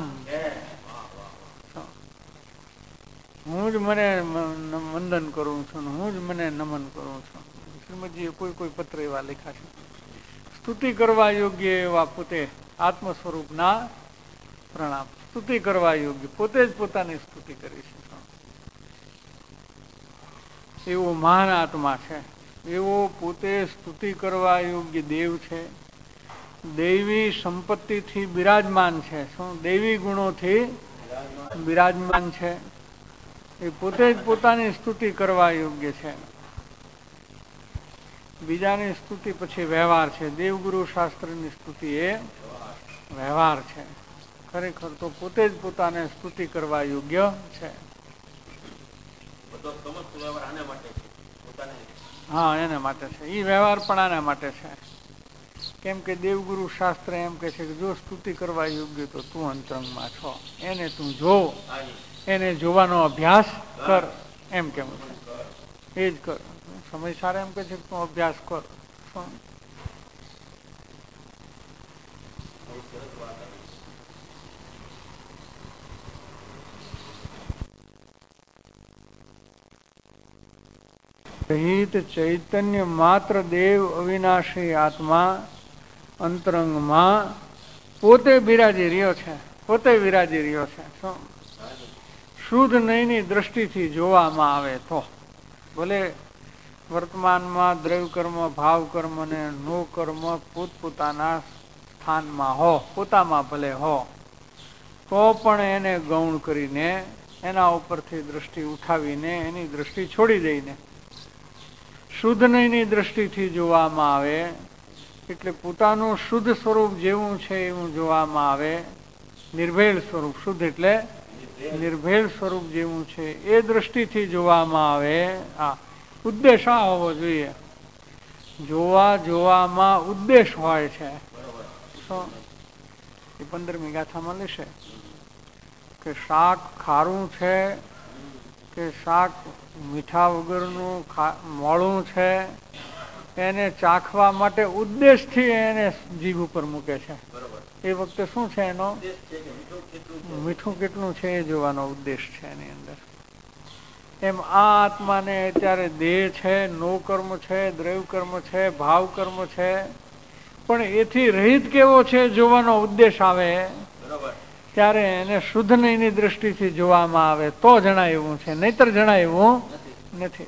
હું જ મને વંદન કરું છું, હું જ મને નમન કરું છું. શ્રીમદજીએ કોઈ પત્ર એવા લખ્યા છે. સ્તુતિ કરવા યોગ્ય એવા પોતે આત્મ સ્વરૂપના પ્રણામ. સ્તુતિ કરવા યોગ્ય, પોતે જ પોતાની સ્તુતિ કરી છે. એવો મહાન આત્મા છે, એવો પોતે સ્તુતિ કરવા યોગ્ય દેવ છે. દૈવી સંપત્તિથી બિરાજમાન છે. શું? દૈવી ગુણોથી બિરાજમાન છે. એ પોતે જ પોતાની સ્તુતિ કરવા યોગ્ય છે. બીજાની સ્તુતિ પછી વ્યવહાર છે. દેવગુરુ શાસ્ત્રની સ્તુતિ એ વ્યવહાર છે. ખરેખર તો પોતે જ પોતાને સ્તુતિ કરવા યોગ્ય છે. હા, એને માટે છે. એ વ્યવહાર પણ આના માટે છે. કેમ કે દેવગુરુ શાસ્ત્ર એમ કે છે કે જો સ્તુતિ કરવા યોગ્ય તો તું અંતરંગમાં છો, એને તું જો, એને જોવાનો અભ્યાસ કર, એમ કેવું છે. એ જ કર. સમય સારા એમ કે છે કે તું અભ્યાસ કર. રહિત ચૈતન્ય માત્ર દેવ અવિનાશી આત્મા અંતરંગમાં પોતે બિરાજી રહ્યો છે. પોતે વિરાજી રહ્યો છે. શું? શુદ્ધ નયની દ્રષ્ટિથી જોવામાં આવે તો ભલે વર્તમાનમાં દ્રવ્ય કર્મ, ભાવ કર્મ ને નો કર્મ પોતપોતાના સ્થાનમાં હો, પોતામાં ભલે હો, તો પણ એને ગૌણ કરીને, એના ઉપરથી દ્રષ્ટિ ઉઠાવીને એની દ્રષ્ટિ છોડી દઈને શુદ્ધ નયની દ્રષ્ટિથી જોવામાં આવે, એટલે પોતાનું શુદ્ધ સ્વરૂપ જેવું છે એવું જોવામાં આવે. નિર્ભેળ સ્વરૂપ, શુદ્ધ એટલે નિર્ભેળ સ્વરૂપ જેવું છે એ દ્રષ્ટિથી જોવામાં આવે. આ ઉદ્દેશ આ હોવો જોઈએ. જોવામાં ઉદ્દેશ હોય છે. એ 15મી ગાથામાં લેશે કે શાક ખારું છે કે શાક મીઠા વગરનું મોળું છે, એને ચાખવા માટે ઉદ્દેશથી એને જીભ ઉપર મૂકે છે. એ વખતે શું છે એનો? મીઠું કેટલું છે એ જોવાનો ઉદ્દેશ છે એની અંદર. એમ આ આત્માને અત્યારે દેહ છે, નો કર્મ છે, દ્રવ્ય કર્મ છે, ભાવ કર્મ છે, પણ એથી રહિત કેવો છે જોવાનો ઉદ્દેશ આવે, ત્યારે એને શુદ્ધ નયની દ્રષ્ટિથી જોવામાં આવે તો જણાય એવું છે, નહીતર જણાય એવું નથી.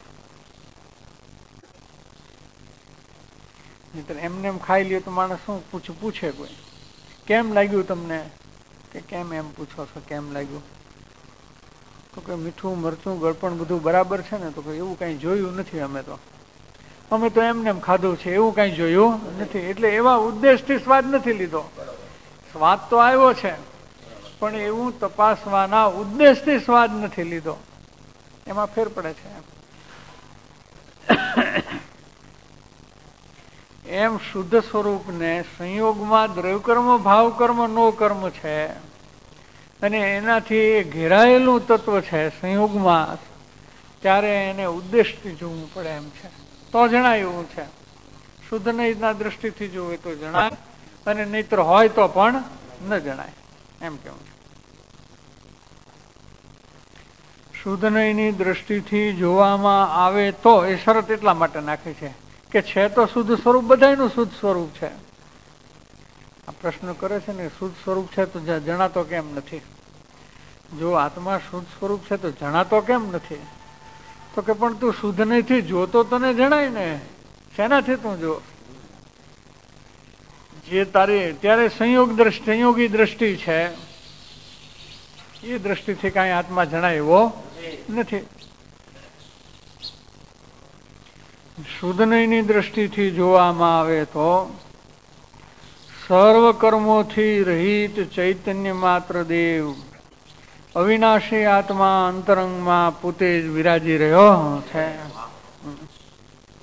નહીતર એમને એમ ખાઈ લ્યો તો માણસ શું પૂછે કોઈ, કેમ લાગ્યું તમને? કે કેમ એમ પૂછો છો, કેમ લાગ્યું? તો કે મીઠું મરચું ગળપણ બધું બરાબર છે ને? તો કે એવું કઈ જોયું નથી અમે તો એમને એમ ખાધું છે, એવું કઈ જોયું નથી. એટલે એવા ઉદ્દેશથી સ્વાદ નથી લીધો. સ્વાદ તો આવ્યો છે, પણ એવું તપાસવાના ઉદ્દેશથી સ્વાદ નથી લીધો. એમાં ફેર પડે છે. એમ શુદ્ધ સ્વરૂપને સંયોગમાં દ્રવ્યકર્મ, ભાવકર્મ, નો કર્મ છે, અને એનાથી ઘેરાયેલું તત્વ છે સંયોગમાં, ત્યારે એને ઉદ્દેશથી જોવું પડે એમ છે, તો જણાય એવું છે. શુદ્ધ નયના દ્રષ્ટિથી જોવે તો જણાય, અને નહીતર હોય તો પણ ન જણાય, એમ કેવું છે. શુદ્ધ નયની દ્રષ્ટિથી જોવામાં આવે તો, એ શરત એટલા માટે નાખી છે કે છે તો શુદ્ધ સ્વરૂપ, બધાયનું શુદ્ધ સ્વરૂપ છે. આ પ્રશ્ન કરે છે ને, શુદ્ધ સ્વરૂપ છે તો જણાતો કેમ નથી? જો આત્મા શુદ્ધ સ્વરૂપ છે તો જણાતો કેમ નથી? તો કે પણ તું શુદ્ધ નયથી જોતો તને જણાય ને, શેનાથી તું જો? જે તારી અત્યારે સંયોગી દ્રષ્ટિ છે, એ દ્રષ્ટિથી કઈ આત્મા જણાય એવો નથી. શુદ્ધ નયની દ્રષ્ટિથી જોવામાં આવે તો સર્વ કર્મોથી રહિત ચૈતન્ય માત્ર દેવ અવિનાશી આત્મા અંતરંગમાં પોતે જ વિરાજી રહ્યો છે.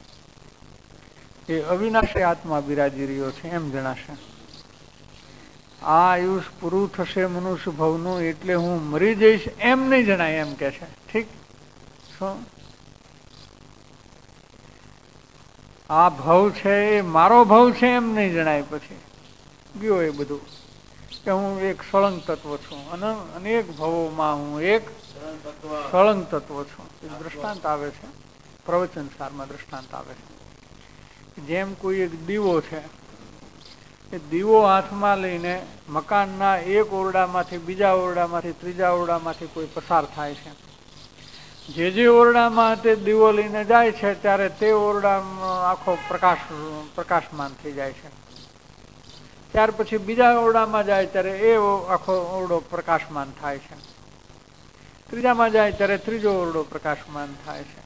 એ અવિનાશી આત્મા બિરાજી રહ્યો છે એમ જણાશે. આ આયુષ પૂરું થશે મનુષ્ય ભવનું એટલે હું મરી જઈશ એમ નહીં જણાય એમ કે છે. ઠીક, શું આ ભવ છે એ મારો ભવ છે એમ નહીં જણાય. પછી ગયો એ બધું કે હું એક સળંગ તત્વ છું અને અનેક ભવોમાં હું એક સળંગ તત્વ છું. દ્રષ્ટાંત આવે છે પ્રવચન સારમાં, દ્રષ્ટાંત આવે છે. જેમ કોઈ એક દીવો છે, એ દીવો હાથમાં લઈને મકાનના એક ઓરડામાંથી બીજા ઓરડામાંથી ત્રીજા ઓરડામાંથી કોઈ પસાર થાય છે. જે ઓરડામાં તે દીવો લઈને જાય છે ત્યારે તે ઓરડામાં આખો પ્રકાશમાન થઈ જાય છે. ત્યાર પછી બીજા ઓરડામાં જાય ત્યારે એ આખો ઓરડો પ્રકાશમાન થાય છે. ત્રીજામાં જાય ત્યારે ત્રીજો ઓરડો પ્રકાશમાન થાય છે.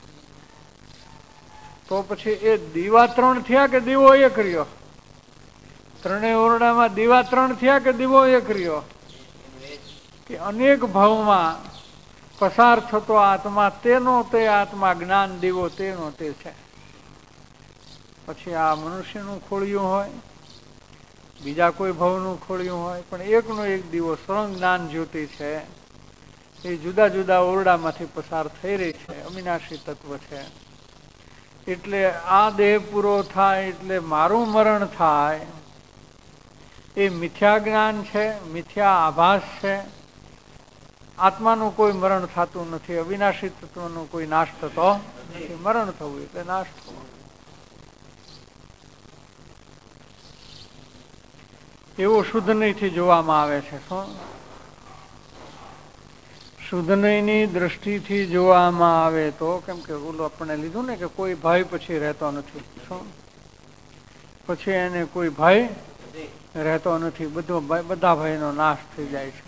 તો પછી એ દીવા ત્રણ થયા કે દીવો એક રહ્યો? ત્રણેય ઓરડામાં દીવા ત્રણ થયા કે દીવો એક રહ્યો? કે અનેક ભાવમાં પસાર થતો આત્મા તેનો તે આત્મા, જ્ઞાન દીવો તેનો તે છે. પછી આ મનુષ્યનું ખોળિયું હોય, બીજા કોઈ ભવનું ખોળિયું હોય, પણ એકનો એક દીવો સળંગ જ્ઞાન જ્યોતિ છે. એ જુદા જુદા ઓરડામાંથી પસાર થઈ રહી છે, અવિનાશી તત્વ છે. એટલે આ દેહ પૂરો થાય એટલે મારું મરણ થાય એ મિથ્યા જ્ઞાન છે, મિથ્યા આભાસ છે. આત્માનું કોઈ મરણ થતું નથી, અવિનાશી તત્વનો કોઈ નાશ થતો નથી. મરણ થવું એટલે નાશ થવો. એવો શુદ્ધ નહીંથી જોવામાં આવે છે. શું શુદ્ધ નહીંની દ્રષ્ટિથી જોવામાં આવે તો, કેમ કે ઓલું આપણે લીધું ને કે કોઈ ભય પછી રહેતો નથી. શું પછી એને કોઈ ભય રહેતો નથી, બધા ભયનો નાશ થઈ જાય છે.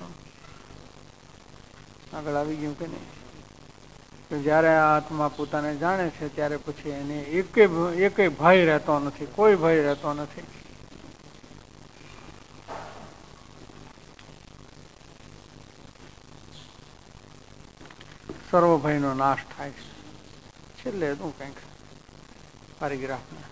આગળ આવી ગયું કે નહીં? કે જયારે આ આત્મા પોતાને જાણે છે ત્યારે પછી એને એકે ભય રહેતો નથી, કોઈ ભય રહેતો નથી. સર્વ ભયનો નાશ થાય છે. છેલ્લે શું કંઈક પેરેગ્રાફમાં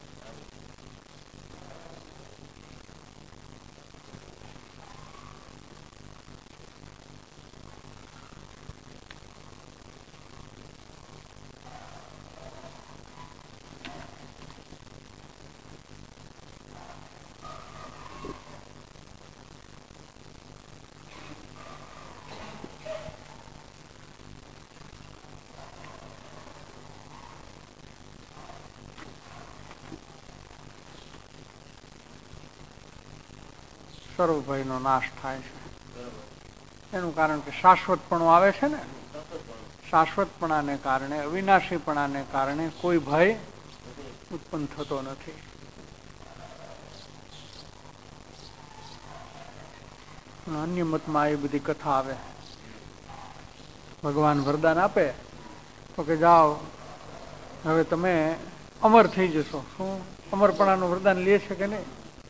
સર્વ ભયનો નાશ થાય છે. એનું કારણ કે શાશ્વતપણું આવે છે ને, શાશ્વતપણાને કારણે, અવિનાશીપણાને કારણે કોઈ ભય ઉત્પન્ન થતો નથી. અન્ય મતમાં એ બધી કથા આવે. ભગવાન વરદાન આપે તો કે જાઓ હવે તમે અમર થઈ જશો. શું અમરપણાનું વરદાન લે છે કે નહીં?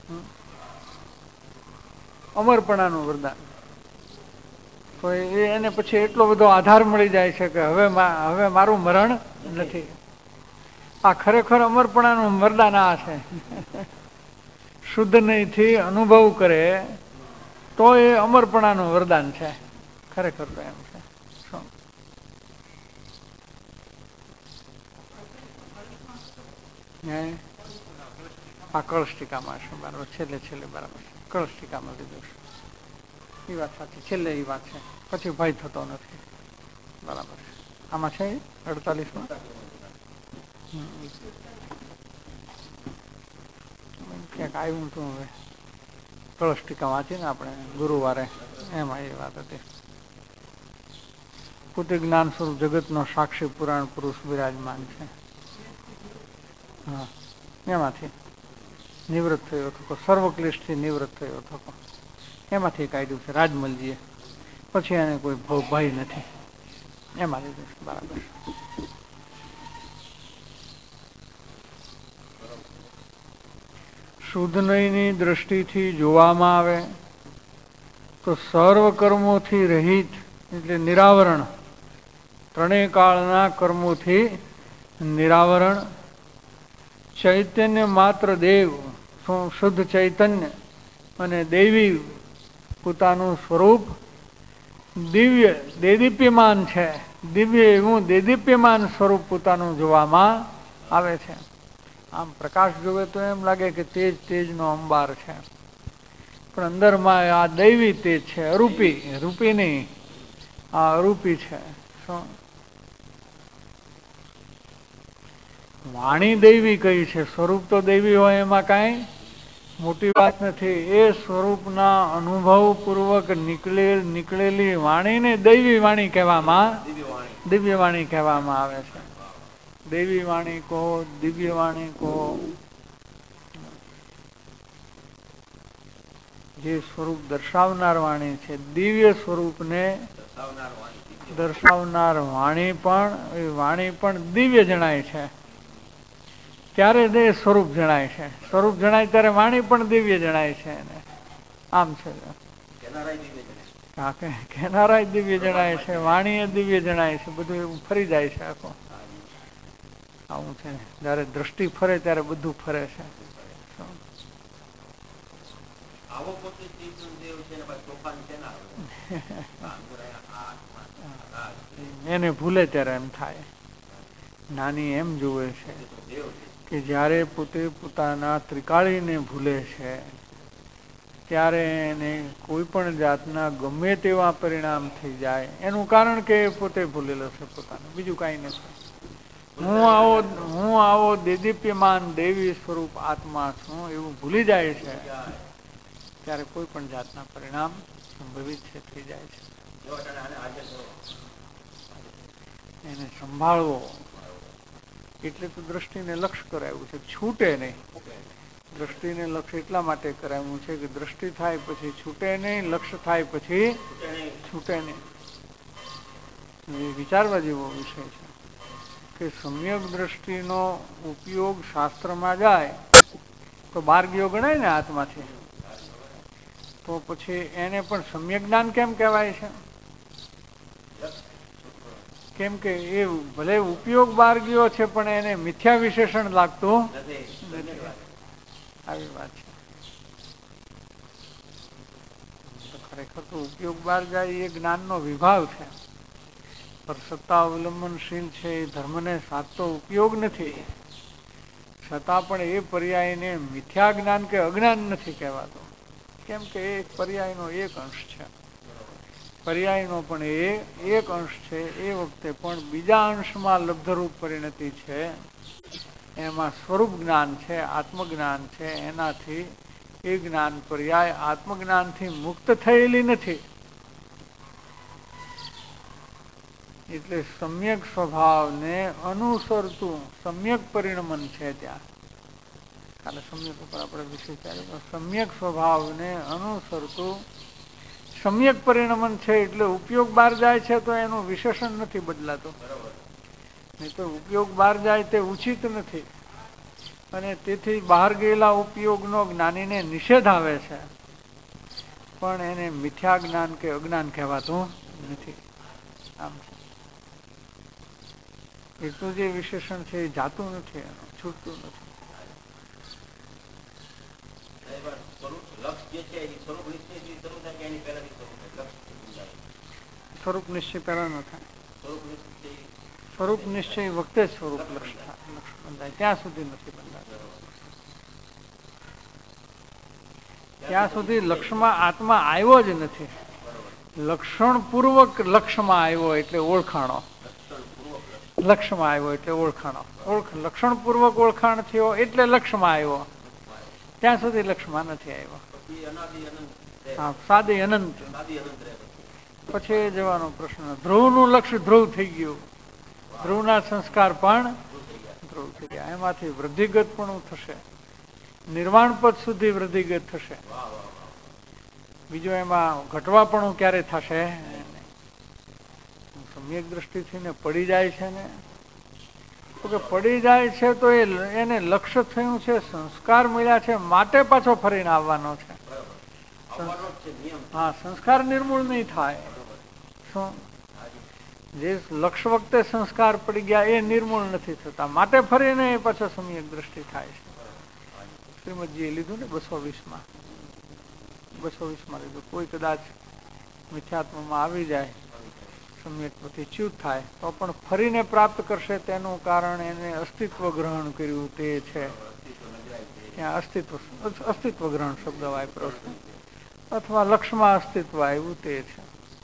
અમરપણાનું વરદાન. તો એને પછી એટલો બધો આધાર મળી જાય છે કે હવે મારું મરણ નથી. આ ખરેખર અમરપણાનું વરદાન આ છે. શુદ્ધ નહીંથી અનુભવ કરે તો એ અમરપણાનું વરદાન છે. ખરેખર તો એમ છે. શું આ કળશ ટીકામાં છે. બરાબર, છેલ્લે બરાબર કળશ ટીકામાં લીધું છે. એ વાત સાચી. છેલ્લે એ વાત છે. પછી ભય થતો નથી. બરાબર. આમાં છે 48માં ક્યાંક આવ્યું હતું. હવે કળશ ટીકા વાંચીને આપણે ગુરુવારે, એમાં એ વાત હતી. પોતે જ્ઞાન સ્વરૂપ જગતનો સાક્ષી પુરાણ પુરુષ બિરાજમાન છે. હા, એમાંથી નિવૃત્ત થયો હતો, સર્વક્લેશથી નિવૃત્ત થયો હતો. એમાંથી કાઢ્યું છે રાજમલજીએ. પછી એને કોઈ ભય નથી, એમાં લીધું છે. બરાબર. શુદ્ધ નહીંની દ્રષ્ટિથી જોવામાં આવે તો સર્વ કર્મોથી રહિત એટલે નિરાવરણ, ત્રણેય કાળના કર્મોથી નિરાવરણ, ચૈતન્ય માત્ર દેવ, શુદ્ધ ચૈતન્ય અને દૈવી પોતાનું સ્વરૂપ દિવ્ય દેદીપ્યમાન છે. દિવ્ય એવું દેદીપ્યમાન સ્વરૂપ પોતાનું જોવામાં આવે છે. આમ પ્રકાશ જોવે તો એમ લાગે કે તેજ તેજનો અંબાર છે, પણ અંદરમાં આ દૈવી તેજ છે, અરૂપી. રૂપી નહીં, આ અરૂપી છે. શું વાણી દૈવી કઈ છે? સ્વરૂપ તો દૈવી હોય એમાં કાંઈ મોટી વાત નથી. એ સ્વરૂપના અનુભવ પૂર્વક નીકળેલી વાણીને દૈવી વાણી કહેવામાં, દિવ્ય વાણી કહેવામાં આવે છે. દૈવી વાણી કહો, દિવ્ય વાણી કહો, જે સ્વરૂપ દર્શાવનાર વાણી છે, દિવ્ય સ્વરૂપને દર્શાવનાર વાણી પણ દિવ્ય જણાય છે. ત્યારે તે સ્વરૂપ જણાય છે. સ્વરૂપ જણાય ત્યારે વાણી પણ દિવ્ય જણાય છે. આમ છે. કેનારાય દિવ્ય જણાય છે, વાણી એ દિવ્ય જણાય છે. બધું એવું ફરી જાય છે આખો. આવું છે. જયારે દ્રષ્ટિ ફરે ત્યારે બધું ફરે છે. એને ભૂલે ત્યારે એમ થાય. નાની એમ જુએ છે કે જ્યારે પોતે પોતાના ત્રિકાળીને ભૂલે છે ત્યારે એને કોઈ પણ જાતના ગમે તેવા પરિણામ થઈ જાય. એનું કારણ કે પોતે ભૂલેલો છે પોતાનું, બીજું કાંઈ નથી. હું આવો દેદીપ્યમાન દેવી સ્વરૂપ આત્મા છું એવું ભૂલી જાય છે ત્યારે કોઈ પણ જાતના પરિણામ સંભવિત છે, થઈ જાય છે. એને સંભાળવો એટલે તો દ્રષ્ટિને લક્ષ કરાવ્યું છે, છૂટે નહીં. દ્રષ્ટિને લક્ષ એટલા માટે કરાવ્યું છે કે દ્રષ્ટિ થાય પછી છૂટે નહીં, લક્ષ થાય પછી છૂટે નહીં. એ વિચારવા જેવો વિષય છે કે સમ્યક દ્રષ્ટિનો ઉપયોગ શાસ્ત્રમાં જાય તો બાર ગયો ગણાય ને આત્માથી, તો પછી એને પણ સમ્યક જ્ઞાન કેમ કહેવાય છે? કેમ કે એ ભલે ઉપયોગ બહાર ગયો છે પણ એને મિથ્યા વિશેષણ લાગતું નથી. આવી વાત છે. ખરેખર તો ઉપયોગ બહાર જાય એ જ્ઞાનનો વિભાવ છે, પર સત્તા અવલંબનશીલ છે. એ ધર્મને સાચતો ઉપયોગ નથી, છતાં પણ એ પર્યાયને મિથ્યા જ્ઞાન કે અજ્ઞાન નથી કહેવાતું. કેમ કે એ પર્યાયનો એક અંશ છે. પર્યાયનો પણ એ એક અંશ છે. એ વખતે પણ બીજા અંશમાં લબ્ધરૂપ પરિણતિ છે. એમાં સ્વરૂપ જ્ઞાન છે, આત્મજ્ઞાન છે. એનાથી એ જ્ઞાન પર્યાય આત્મજ્ઞાનથી મુક્ત થયેલી નથી. એટલે સમ્યક સ્વભાવને અનુસરતું સમ્યક પરિણમન છે ત્યાં. કાલે સમ્યક ઉપર આપણે વિષય ચાલ્યો. સમ્યક સ્વભાવને અનુસરતું સમ્યક પરિણમન છે. એટલે ઉપયોગ બહાર જાય છે તો એનું વિશેષણ નથી બદલાતું, નહીં તો ઉપયોગ બહાર જાય તે ઉચિત નથી. અને તેથી બહાર ગયેલા ઉપયોગનો જ્ઞાનીને નિષેધ આવે છે, પણ એને મિથ્યા જ્ઞાન કે અજ્ઞાન કહેવાતું નથી. આમ એટલું જે વિશેષણ છે એ જાતું નથી, એનું છૂટતું નથી. સ્વરૂપ નિશ્ચય પહેલા ન થાય. સ્વરૂપ નિશ્ચય વખતે જ સ્વરૂપ લક્ષ બંધાય, ત્યાં સુધી નથી બંધાતું. ત્યાં સુધી લક્ષમાં આત્મા આવ્યો જ નથી. લક્ષણ પૂર્વક લક્ષમાં આવ્યો એટલે ઓળખાણો. લક્ષમાં આવ્યો એટલે ઓળખાણો. લક્ષણ પૂર્વક ઓળખાણ થયો એટલે લક્ષમાં આવ્યો. ત્યાં સુધી લક્ષમાં નથી આવ્યો. હા, સાદી અનંત. પછી જવાનો પ્રશ્ન. ધ્રુવનું લક્ષ્ય ધ્રુવ થઈ ગયું, ધ્રુવના સંસ્કાર પણ ધ્રુવ થઈ ગયા. એમાંથી વૃદ્ધિગત પણ થશે, નિર્વાણ પદ સુધી વૃદ્ધિગત થશે. બીજો એમાં ઘટવાપણું ક્યારે થશે? સમ્યક દ્રષ્ટિથી ને પડી જાય છે ને, તો કે પડી જાય છે તો એને લક્ષ્ય થયું છે, સંસ્કાર મળ્યા છે, માટે પાછો ફરીને આવવાનો છે. હા, સંસ્કાર નિર્મૂળ નહીં થાય. શું જે લક્ષ્ય વખતે સંસ્કાર પડી ગયા એ નિર્મૂળ નથી થતા, માટે ફરીને એ પાછો સમ્યક દ્રષ્ટિ થાય છે. શ્રીમદજીએ લીધું ને 220માં. 220 લીધું. કોઈ કદાચ મિથ્યાત્મમાં આવી જાય, સમ્યકમાંથી ચ્યુત થાય તો પણ ફરીને પ્રાપ્ત કરશે, તેનું કારણ એને અસ્તિત્વ ગ્રહણ કર્યું તે છે. ત્યાં અસ્તિત્વ ગ્રહણ શબ્દ વાપરો છે, અથવા લક્ષમાં અસ્તિત્વ આવ્યું તે છે.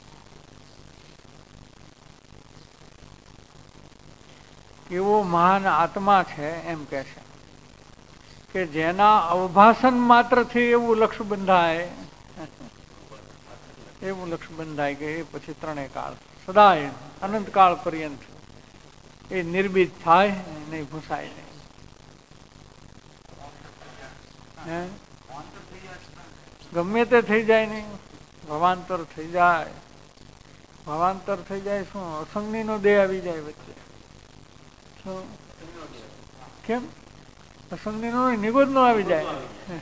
કેવો મહાન આત્મા છે એમ કે છે કે જેના અવભાષણ માત્રથી એવું લક્ષ બંધાય, એવું લક્ષ બંધાય કે એ પછી ત્રણેય કાળ સદાય અનંતકાળ પર્યંત એ નિર્બીજ થાય નહીં, ભૂસાય નહીં. ગમે તે થઈ જાય નહીં, ભવાંતર થઈ જાય. ભવાંતર થઈ જાય શું? અસંગની નો દેહ આવી જાય વચ્ચે. શું? કેમ? અસંગની નો નિગોદ નો આવી જાય.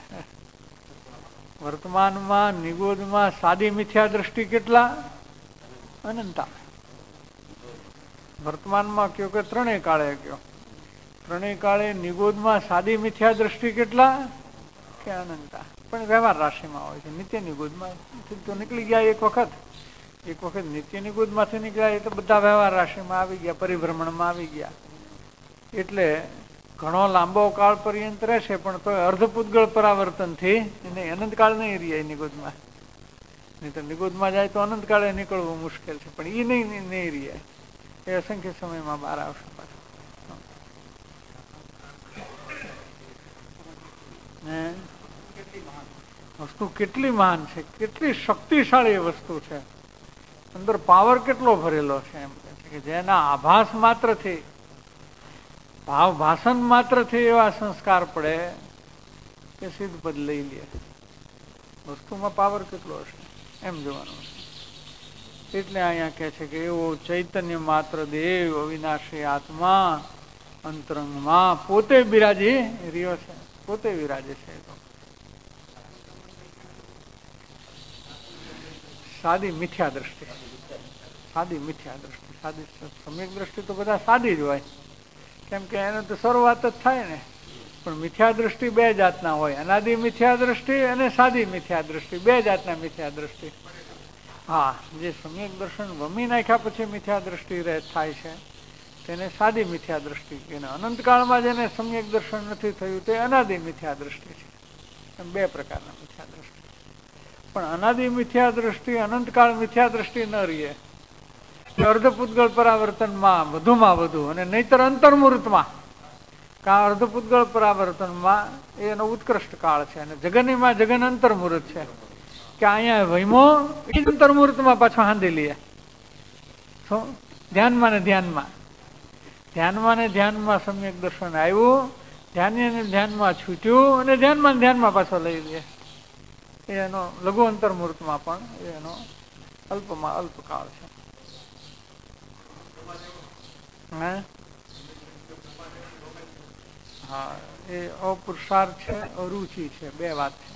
વર્તમાનમાં નિગોદમાં સાદી મિથ્યા દ્રષ્ટિ કેટલા? અનંતા. વર્તમાનમાં કયો કે ત્રણેય કાળે કયો, ત્રણેય કાળે નિગોદમાં સાદી મિથ્યા દ્રષ્ટિ કેટલા? કે અનંતા. પણ વ્યવહાર રાશિમાં હોય છે. નિત્ય નિગોદમાં તો નીકળી ગયા એક વખત નિત્ય નિગોદમાંથી નીકળ્યા એ તો બધા વ્યવહાર રાશિમાં આવી ગયા, પરિભ્રમણમાં આવી ગયા. એટલે ઘણો લાંબો કાળ પર્યંત રહેશે, પણ તો અર્ધપૂતગળ પરાવર્તનથી એને અનંતકાળ નહીં રહે નિગોદમાં. નહીં તો નિગોદમાં જાય તો અનંતકાળે નીકળવું મુશ્કેલ છે, પણ એ નહીં રહે. એ અસંખ્ય સમયમાં બહાર આવશે પાછું. વસ્તુ કેટલી મહાન છે, કેટલી શક્તિશાળી વસ્તુ છે, અંદર પાવર કેટલો ભરેલો છે. એમ કે જેના આભાસ માત્રથી, ભાવ ભાષણ માત્રથી એવા સંસ્કાર પડે કે સિદ્ધ પદ લઈ લે. વસ્તુમાં પાવર કેટલો હશે એમ જોવાનું. એટલે અહીંયા કહે છે કે એવો ચૈતન્ય માત્ર દેવ અવિનાશી આત્મા અંતરંગમાં પોતે બિરાજી રહ્યો છે, પોતે વિરાજે છે. સાદી મિથ્યા દ્રષ્ટિ, સાદી મિથ્યા દ્રષ્ટિ, સાદી સમ્યક દ્રષ્ટિ તો બધા સાદી જ હોય, કેમ કે એને તો શરૂઆત જ થાય ને. પણ મિથ્યા દ્રષ્ટિ બે જાતના હોય, અનાદિ મિથ્યા દ્રષ્ટિ અને સાદી મિથ્યા દ્રષ્ટિ, બે જાતના મિથ્યા દ્રષ્ટિ. હા, જે સમ્યક દર્શન વમી નાખ્યા પછી મિથ્યા દ્રષ્ટિ થાય છે તેને સાદી મિથ્યા દ્રષ્ટિ. એને અનંતકાળમાં જેને સમ્યક દર્શન નથી થયું તે અનાદિ મિથ્યા દ્રષ્ટિ છે. એમ બે પ્રકારના મિથ્યા દ્રષ્ટિ. પણ અનાદિ મિથ્યા દ્રષ્ટિ, અનંતકાળ મિથ્યા દ્રષ્ટિ ન રહીએ. અર્ધપૂતગળ પરાવર્તનમાં વધુમાં વધુ, અને નહીતર અંતર્મુહૂર્તમાં. કા અર્ધપૂતગળ પરાવર્તનમાં એનો ઉત્કૃષ્ટ કાળ છે, અને જગનીમાં જગન અંતર્મુહૂર્ત છે. કે અહીંયા વહીમો એ જ અંતર્મુહૂર્તમાં પાછો હાંધી લઈએ. શું? ધ્યાનમાં ને ધ્યાનમાં, ધ્યાનમાં ને ધ્યાનમાં સમ્યક દર્શન આવ્યું, ધ્યાનમાં છૂટ્યું, અને ધ્યાનમાં પાછો લઈ લે. એનો લઘુ અંતર્મુહૂર્તમાં પણ એનો અલ્પમાં અલ્પ કાળ છે. હા, એ અપુરુષાર્થ છે, અરુચિ છે, બે વાત છે.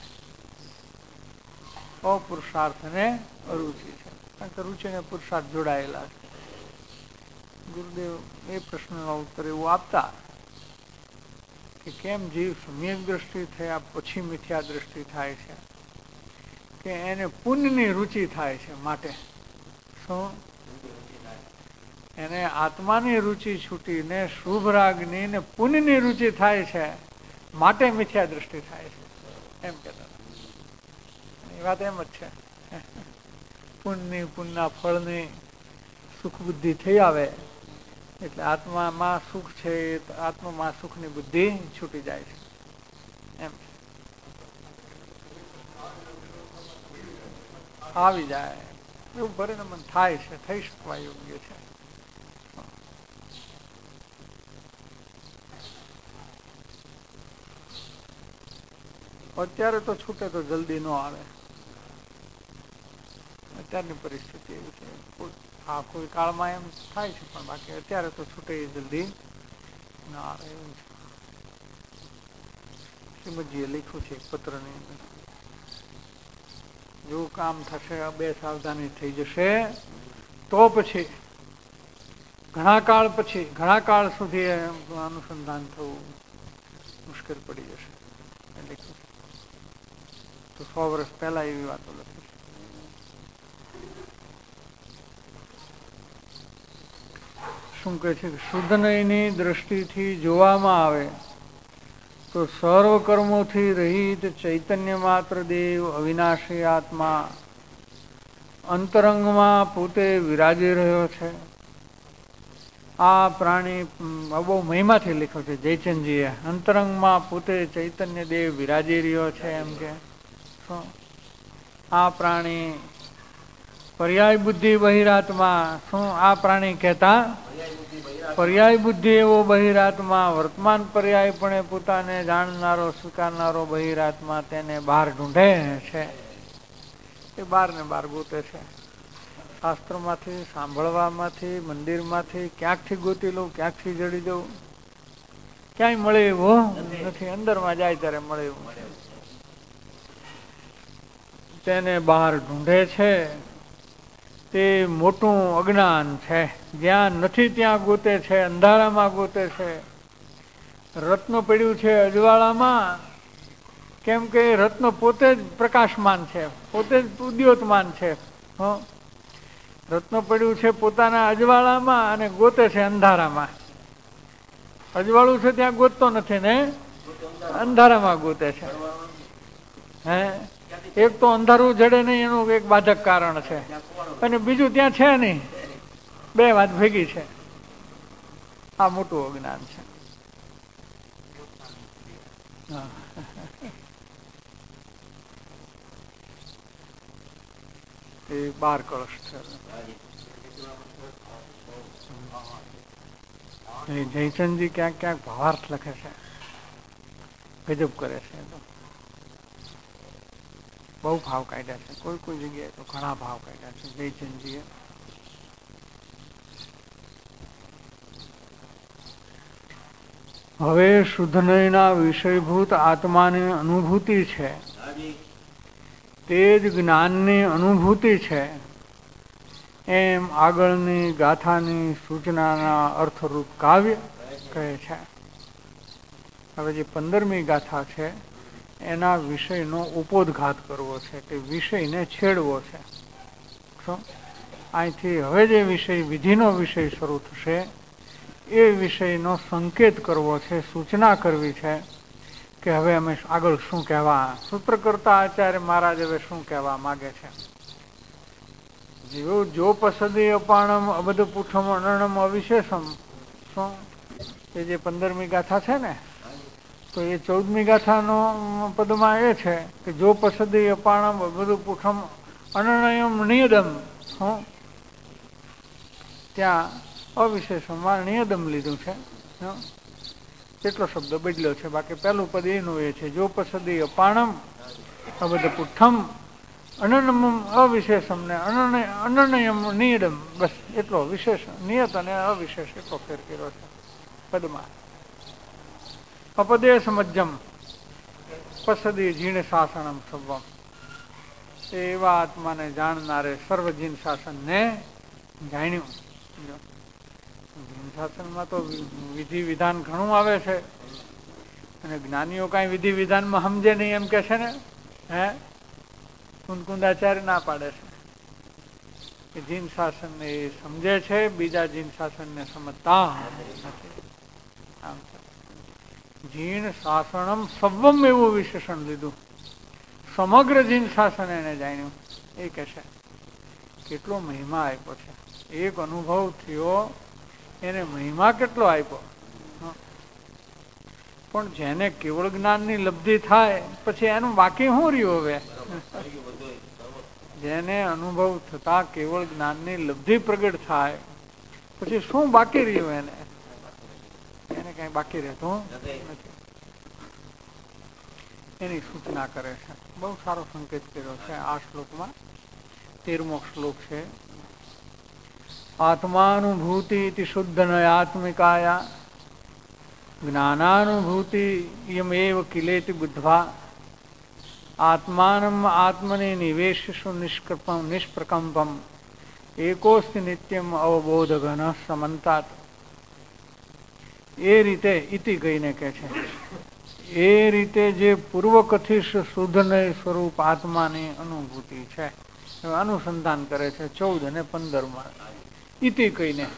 અપુરુષાર્થ અને અરુચિ છે, કારણ કે રુચિ અને પુરુષાર્થ જોડાયેલા છે. ગુરુદેવ એ પ્રશ્નનો ઉત્તર એવું આપતા કે કેમ જીવ સમ્યક દ્રષ્ટિ થયા પછી મિથ્યા દ્રષ્ટિ થાય છે, કે એને પુણ્યની રુચિ થાય છે. માટે શું? એને આત્માની રુચિ છૂટીને શુભ રાગની ને પુણ્યની રુચિ થાય છે, માટે મિથ્યા દ્રષ્ટિ થાય છે એમ કહેતા. એ વાત એમ જ છે. પુણ્યના ફળની સુખ બુદ્ધિ થઈ આવે એટલે આત્મામાં સુખ છે, આત્મામાં સુખની બુદ્ધિ છૂટી જાય છે એમ આવી જાય. એવું પરિણમન થાય છે, થઈ શકવા યોગ્ય છે. અત્યારે તો છૂટે તો જલ્દી ન આવે. અત્યારની પરિસ્થિતિ એવી છે. હા, કોઈ કાળમાં એમ થાય છે, પણ બાકી અત્યારે તો છૂટે જલ્દી ના આવે એવું છે. શ્રીમદજીએ લખ્યું છે પત્રની અંદર, જો કામ થશે, બે સાવધાની થઈ જશે તો પછી ઘણા કાળ સુધી અનુસંધાન થવું મુશ્કેલ પડી જશે. તો 100 વર્ષ પહેલા એવી વાતો લખી છે. શું કહે છે? શુદ્ધનયની દ્રષ્ટિથી જોવામાં આવે તો સર્વ કર્મોથી રહિત ચૈતન્ય માત્ર દેવ અવિનાશી આત્મા અંતરંગમાં પોતે વિરાજી રહ્યો છે. આ પ્રાણી બહુ મહિમાથી લખ્યો છે જયચંદજીએ. અંતરંગમાં પોતે ચૈતન્ય દેવ વિરાજી રહ્યો છે એમ કે આ પ્રાણી પર્યાય બુદ્ધિ બહિરાત્મા. શું આ પ્રાણી કહેતા? પર્યાય બુદ્ધિ એવો બહિરાત્મા, વર્તમાન પર્યાય પણ પોતાને જાણનારો સ્વીકારનારો બહિરાત્મા તેને બહાર ઢૂંઢે છે. એ બહાર ને બહાર ગોતે છે. શાસ્ત્રમાંથી, સાંભળવામાંથી, મંદિરમાંથી ક્યાંકથી ગોતી લઉં, ક્યાંકથી જડી દઉં, ક્યાંય મળે એવું નથી. અંદરમાં જાય ત્યારે મળે એવું છે. તેને બહાર ઢૂંઢે છે. તે મોટું અજ્ઞાન છે. જ્યાં નથી ત્યાં ગોતે છે, અંધારામાં ગોતે છે. રત્ન પડ્યું છે અજવાળામાં, કેમ કે રત્ન પોતે જ પ્રકાશમાન છે, પોતે જ ઉદ્યોતમાન છે. રત્ન પડ્યું છે પોતાના અજવાળામાં અને ગોતે છે અંધારામાં. અજવાળું છે ત્યાં ગોતતો નથી ને અંધારામાં ગોતે છે. હે, એક તો અંધારું જડે નહીં એનું એક બાધક કારણ છે, અને બીજું ત્યાં છે નહીં. બે વાત ભેગી છે. આ મોટું અજ્ઞાન છે. એ 12 કળશ છે. જયચંદજી ક્યાંક ક્યાંક ભાવાર્થ લખે છે, ગજબ કરે છે. બહુ ભાવ કાઢ્યા છે. કોઈ કોઈ જગ્યાએ તો ઘણા ભાવ કાઢ્યા છે જયચંદજીએ. હવે શુદ્ધનયના વિષયભૂત આત્માની અનુભૂતિ છે, તે જ જ્ઞાનની અનુભૂતિ છે, એમ આગળની ગાથાની સૂચનાના અર્થરૂપ કાવ્ય કહે છે. હવે જે 15મી ગાથા છે એના વિષયનો ઉપોદઘાત કરવો છે, તે વિષયને છેડવો છે. અહીંથી હવે જે વિષય વિધિનો વિષય શરૂ થશે એ વિષયનો સંકેત કરવો છે, સૂચના કરવી છે કે હવે અમે આગળ શું કહેવા. સૂત્રકર્તા આચાર્ય મહારાજ હવે શું કહેવા માગે છે. જેવું જો પસદી અપાણમ અબધ પુઠમ અનણમ અવિશેષમ. શું એ જે 15મી ગાથા છે ને, તો એ 14મી ગાથાનો પદમાં એ છે કે જો પસદી અપાણમ અબધ પુઠમ અનણયમ નિયદમ. ત્યાં અવિશેષમાં નિયદમ લીધું છે. કેટલો શબ્દ બદલ્યો છે, બાકી પહેલું પદ એનું એ છે જો પસદી અપાણમ અબધ પુઠમ અનનમ અવિશેષમ ને અનનયમ નિયદમ. બસ એટલો વિશેષ, નિયત અને અવિશેષ એટલો ફેર કર્યો છે પદમાં. અપદેશ મજ્જમ પસદી જીણ શાસનમ સવમ. એવા આત્માને જાણનારે સર્વ જીન શાસનને જાણ્યું. જીન શાસનમાં તો વિધિ વિધાન ઘણું આવે છે, અને જ્ઞાનીઓ કઈ વિધિ વિધાનમાં સમજે નહીં એમ કે છે ને. હે, કુંદકુંદાચાર્ય ના પાડે છે કે જીન શાસન ને એ સમજે છે, બીજા જીન શાસન ને સમજતા નથી. આમ જીન શાસનમ સવમ એવું વિશેષણ લીધું. સમગ્ર જીન શાસન એને જાણ્યું. એ કહે છે કેટલો મહિમા આપ્યો છે. એક અનુભવ થયો એને મહિમા કેટલો આપ્યો. પણ જેને કેવળ જ્ઞાનની લબ્ધિ થાય પછી એનું બાકી શું રહ્યું? હવે જેને અનુભવ થતા કેવળ જ્ઞાનની લબ્ધિ પ્રગટ થાય પછી શું બાકી રહ્યું? એને કઈ બાકી રહેતું નથી. એની સૂચના કરે છે. બહુ સારો સંકેત કર્યો છે આ શ્લોકમાં. 13મો શ્લોક છે. આત્માનુભૂતિ ઇતિ શુદ્ધ નયાત્મિકાયા જ્ઞાનાનુભૂતિ યમેવ કિલેતિ બુદ્ધવા આત્માનમ આત્મને નિવેશિષુ નિષ્પ્રકંપમ એકોસ્તિ નિત્યમ અવબોધઘન સમંતાત. એ રીતે ઇતિ કહીને કહે છે એ રીતે જે પૂર્વકથિત શુદ્ધ નય સ્વરૂપ આત્માની અનુભૂતિ છે અનુસંધાન કરે છે 14 અને 15 માં ઇતિ કહીને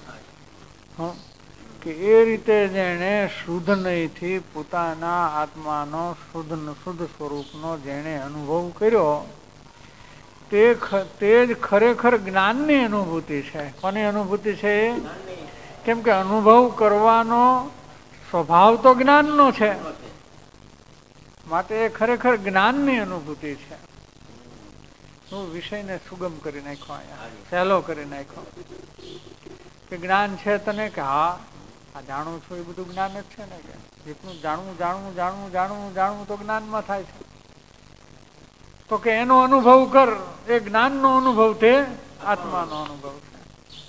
કે એ રીતે જેણે શુદ્ધ નયથી પોતાના આત્માનો શુદ્ધ સ્વરૂપનો જેણે અનુભવ કર્યો તે જ ખરેખર જ્ઞાનની અનુભૂતિ છે. કોની અનુભૂતિ છે? કેમ કે અનુભવ કરવાનો સ્વભાવ તો જ્ઞાનનો છે, માટે એ ખરેખર જ્ઞાનની અનુભૂતિ છે. હું વિષયને સુગમ કરી નાખ્યો, અહીંયા સહેલો કરી નાખ્યો કે જ્ઞાન છે તને કે હા આ જાણું છું એ બધું જ્ઞાન જ છે ને. કે જેટલું જાણવું જાણવું જાણવું જાણવું જાણવું તો જ્ઞાનમાં થાય છે. તો કે એનો અનુભવ કર, એ જ્ઞાનનો અનુભવ તે આત્માનો અનુભવ છે.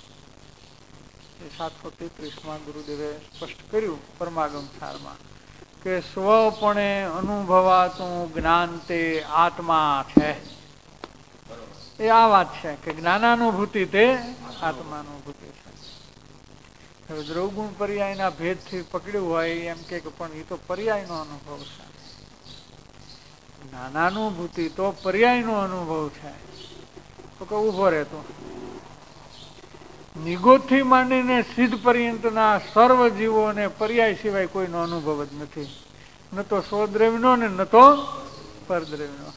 એ 733માં ગુરુદેવે સ્પષ્ટ કર્યું પરમાગમ સારમાં કે સ્વપણે અનુભવાતું જ્ઞાન તે આત્મા છે. એ આ વાત છે કે જ્ઞાનાનુભૂતિ તે આત્માનુભૂતિ છે. હવે દ્રવગુણ પર્યાયના ભેદથી પકડ્યું હોય એમ કે પણ એ તો પર્યાયનો અનુભવ છે. જ્ઞાનાનુભૂતિ તો પર્યાયનો અનુભવ છે. તો કે ઉભો રહેતો નિગોથી માંડીને સિદ્ધ પર્યંતના સર્વ જીવોને પર્યાય સિવાય કોઈનો અનુભવ જ નથી. ન તો સ્વદ્રવ્યનો ને ન તો પરદ્રવ્યનો.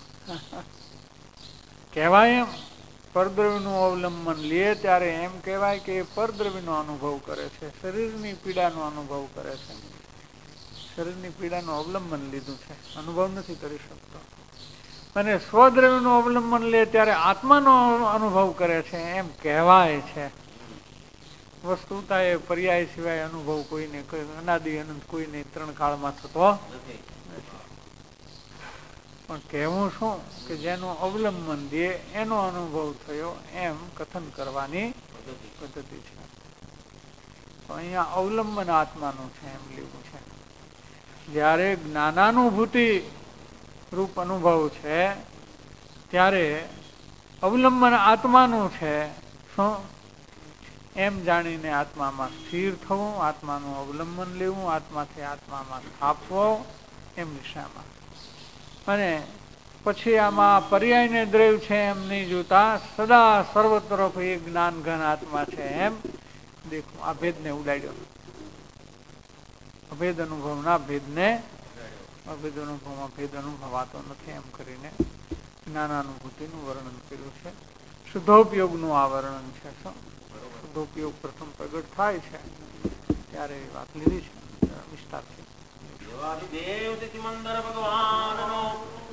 કહેવાય એમ પરદ્રવ્યનું અવલંબન લે ત્યારે એમ કહેવાય કે એ પરદ્રવ્યનો અનુભવ કરે છે, શરીરની પીડાનો અનુભવ કરે છે. શરીરની પીડાનું અવલંબન લીધું છે, અનુભવ નથી કરી શકતો. અને સ્વદ્રવ્યનું અવલંબન લે ત્યારે આત્માનો અનુભવ કરે છે એમ કહેવાય છે. વસ્તુતા એ પર્યાય સિવાય અનુભવ કોઈને અનાદિ અનંત કોઈને 3 કાળમાં થતો નથી. પણ કહેવું શું કે જેનું અવલંબન દે એનો અનુભવ થયો એમ કથન કરવાની પદ્ધતિ છે. તો અહીંયા અવલંબન આત્માનું છે એમ લીધું છે. જ્યારે જ્ઞાનાનુભૂતિ રૂપ અનુભવ છે ત્યારે અવલંબન આત્માનું છે. શું? એમ જાણીને આત્મામાં સ્થિર થવું, આત્માનું અવલંબન લેવું, આત્માથી આત્મામાં સ્થાપવો એમ દિશામાં. અને પછી આમાં પર્યાયને દ્રવ્ય છે એમ નહીં જોતા સદા સર્વ તરફ એ જ્ઞાન ઘન આત્મા છે એમ દેખો. આ ભેદને ઉડાડ્યો, અભેદ અનુભવના ભેદને, અભેદ અનુભવમાં ભેદ અનુભવાતો નથી એમ કરીને જ્ઞાનાનુભૂતિનું વર્ણન કર્યું છે. શુદ્ધોપયોગનું આ વર્ણન છે. શુદ્ધોપયોગ પ્રથમ પ્રગટ થાય છે ત્યારે એ વાત લીધી છે વિસ્તારથી.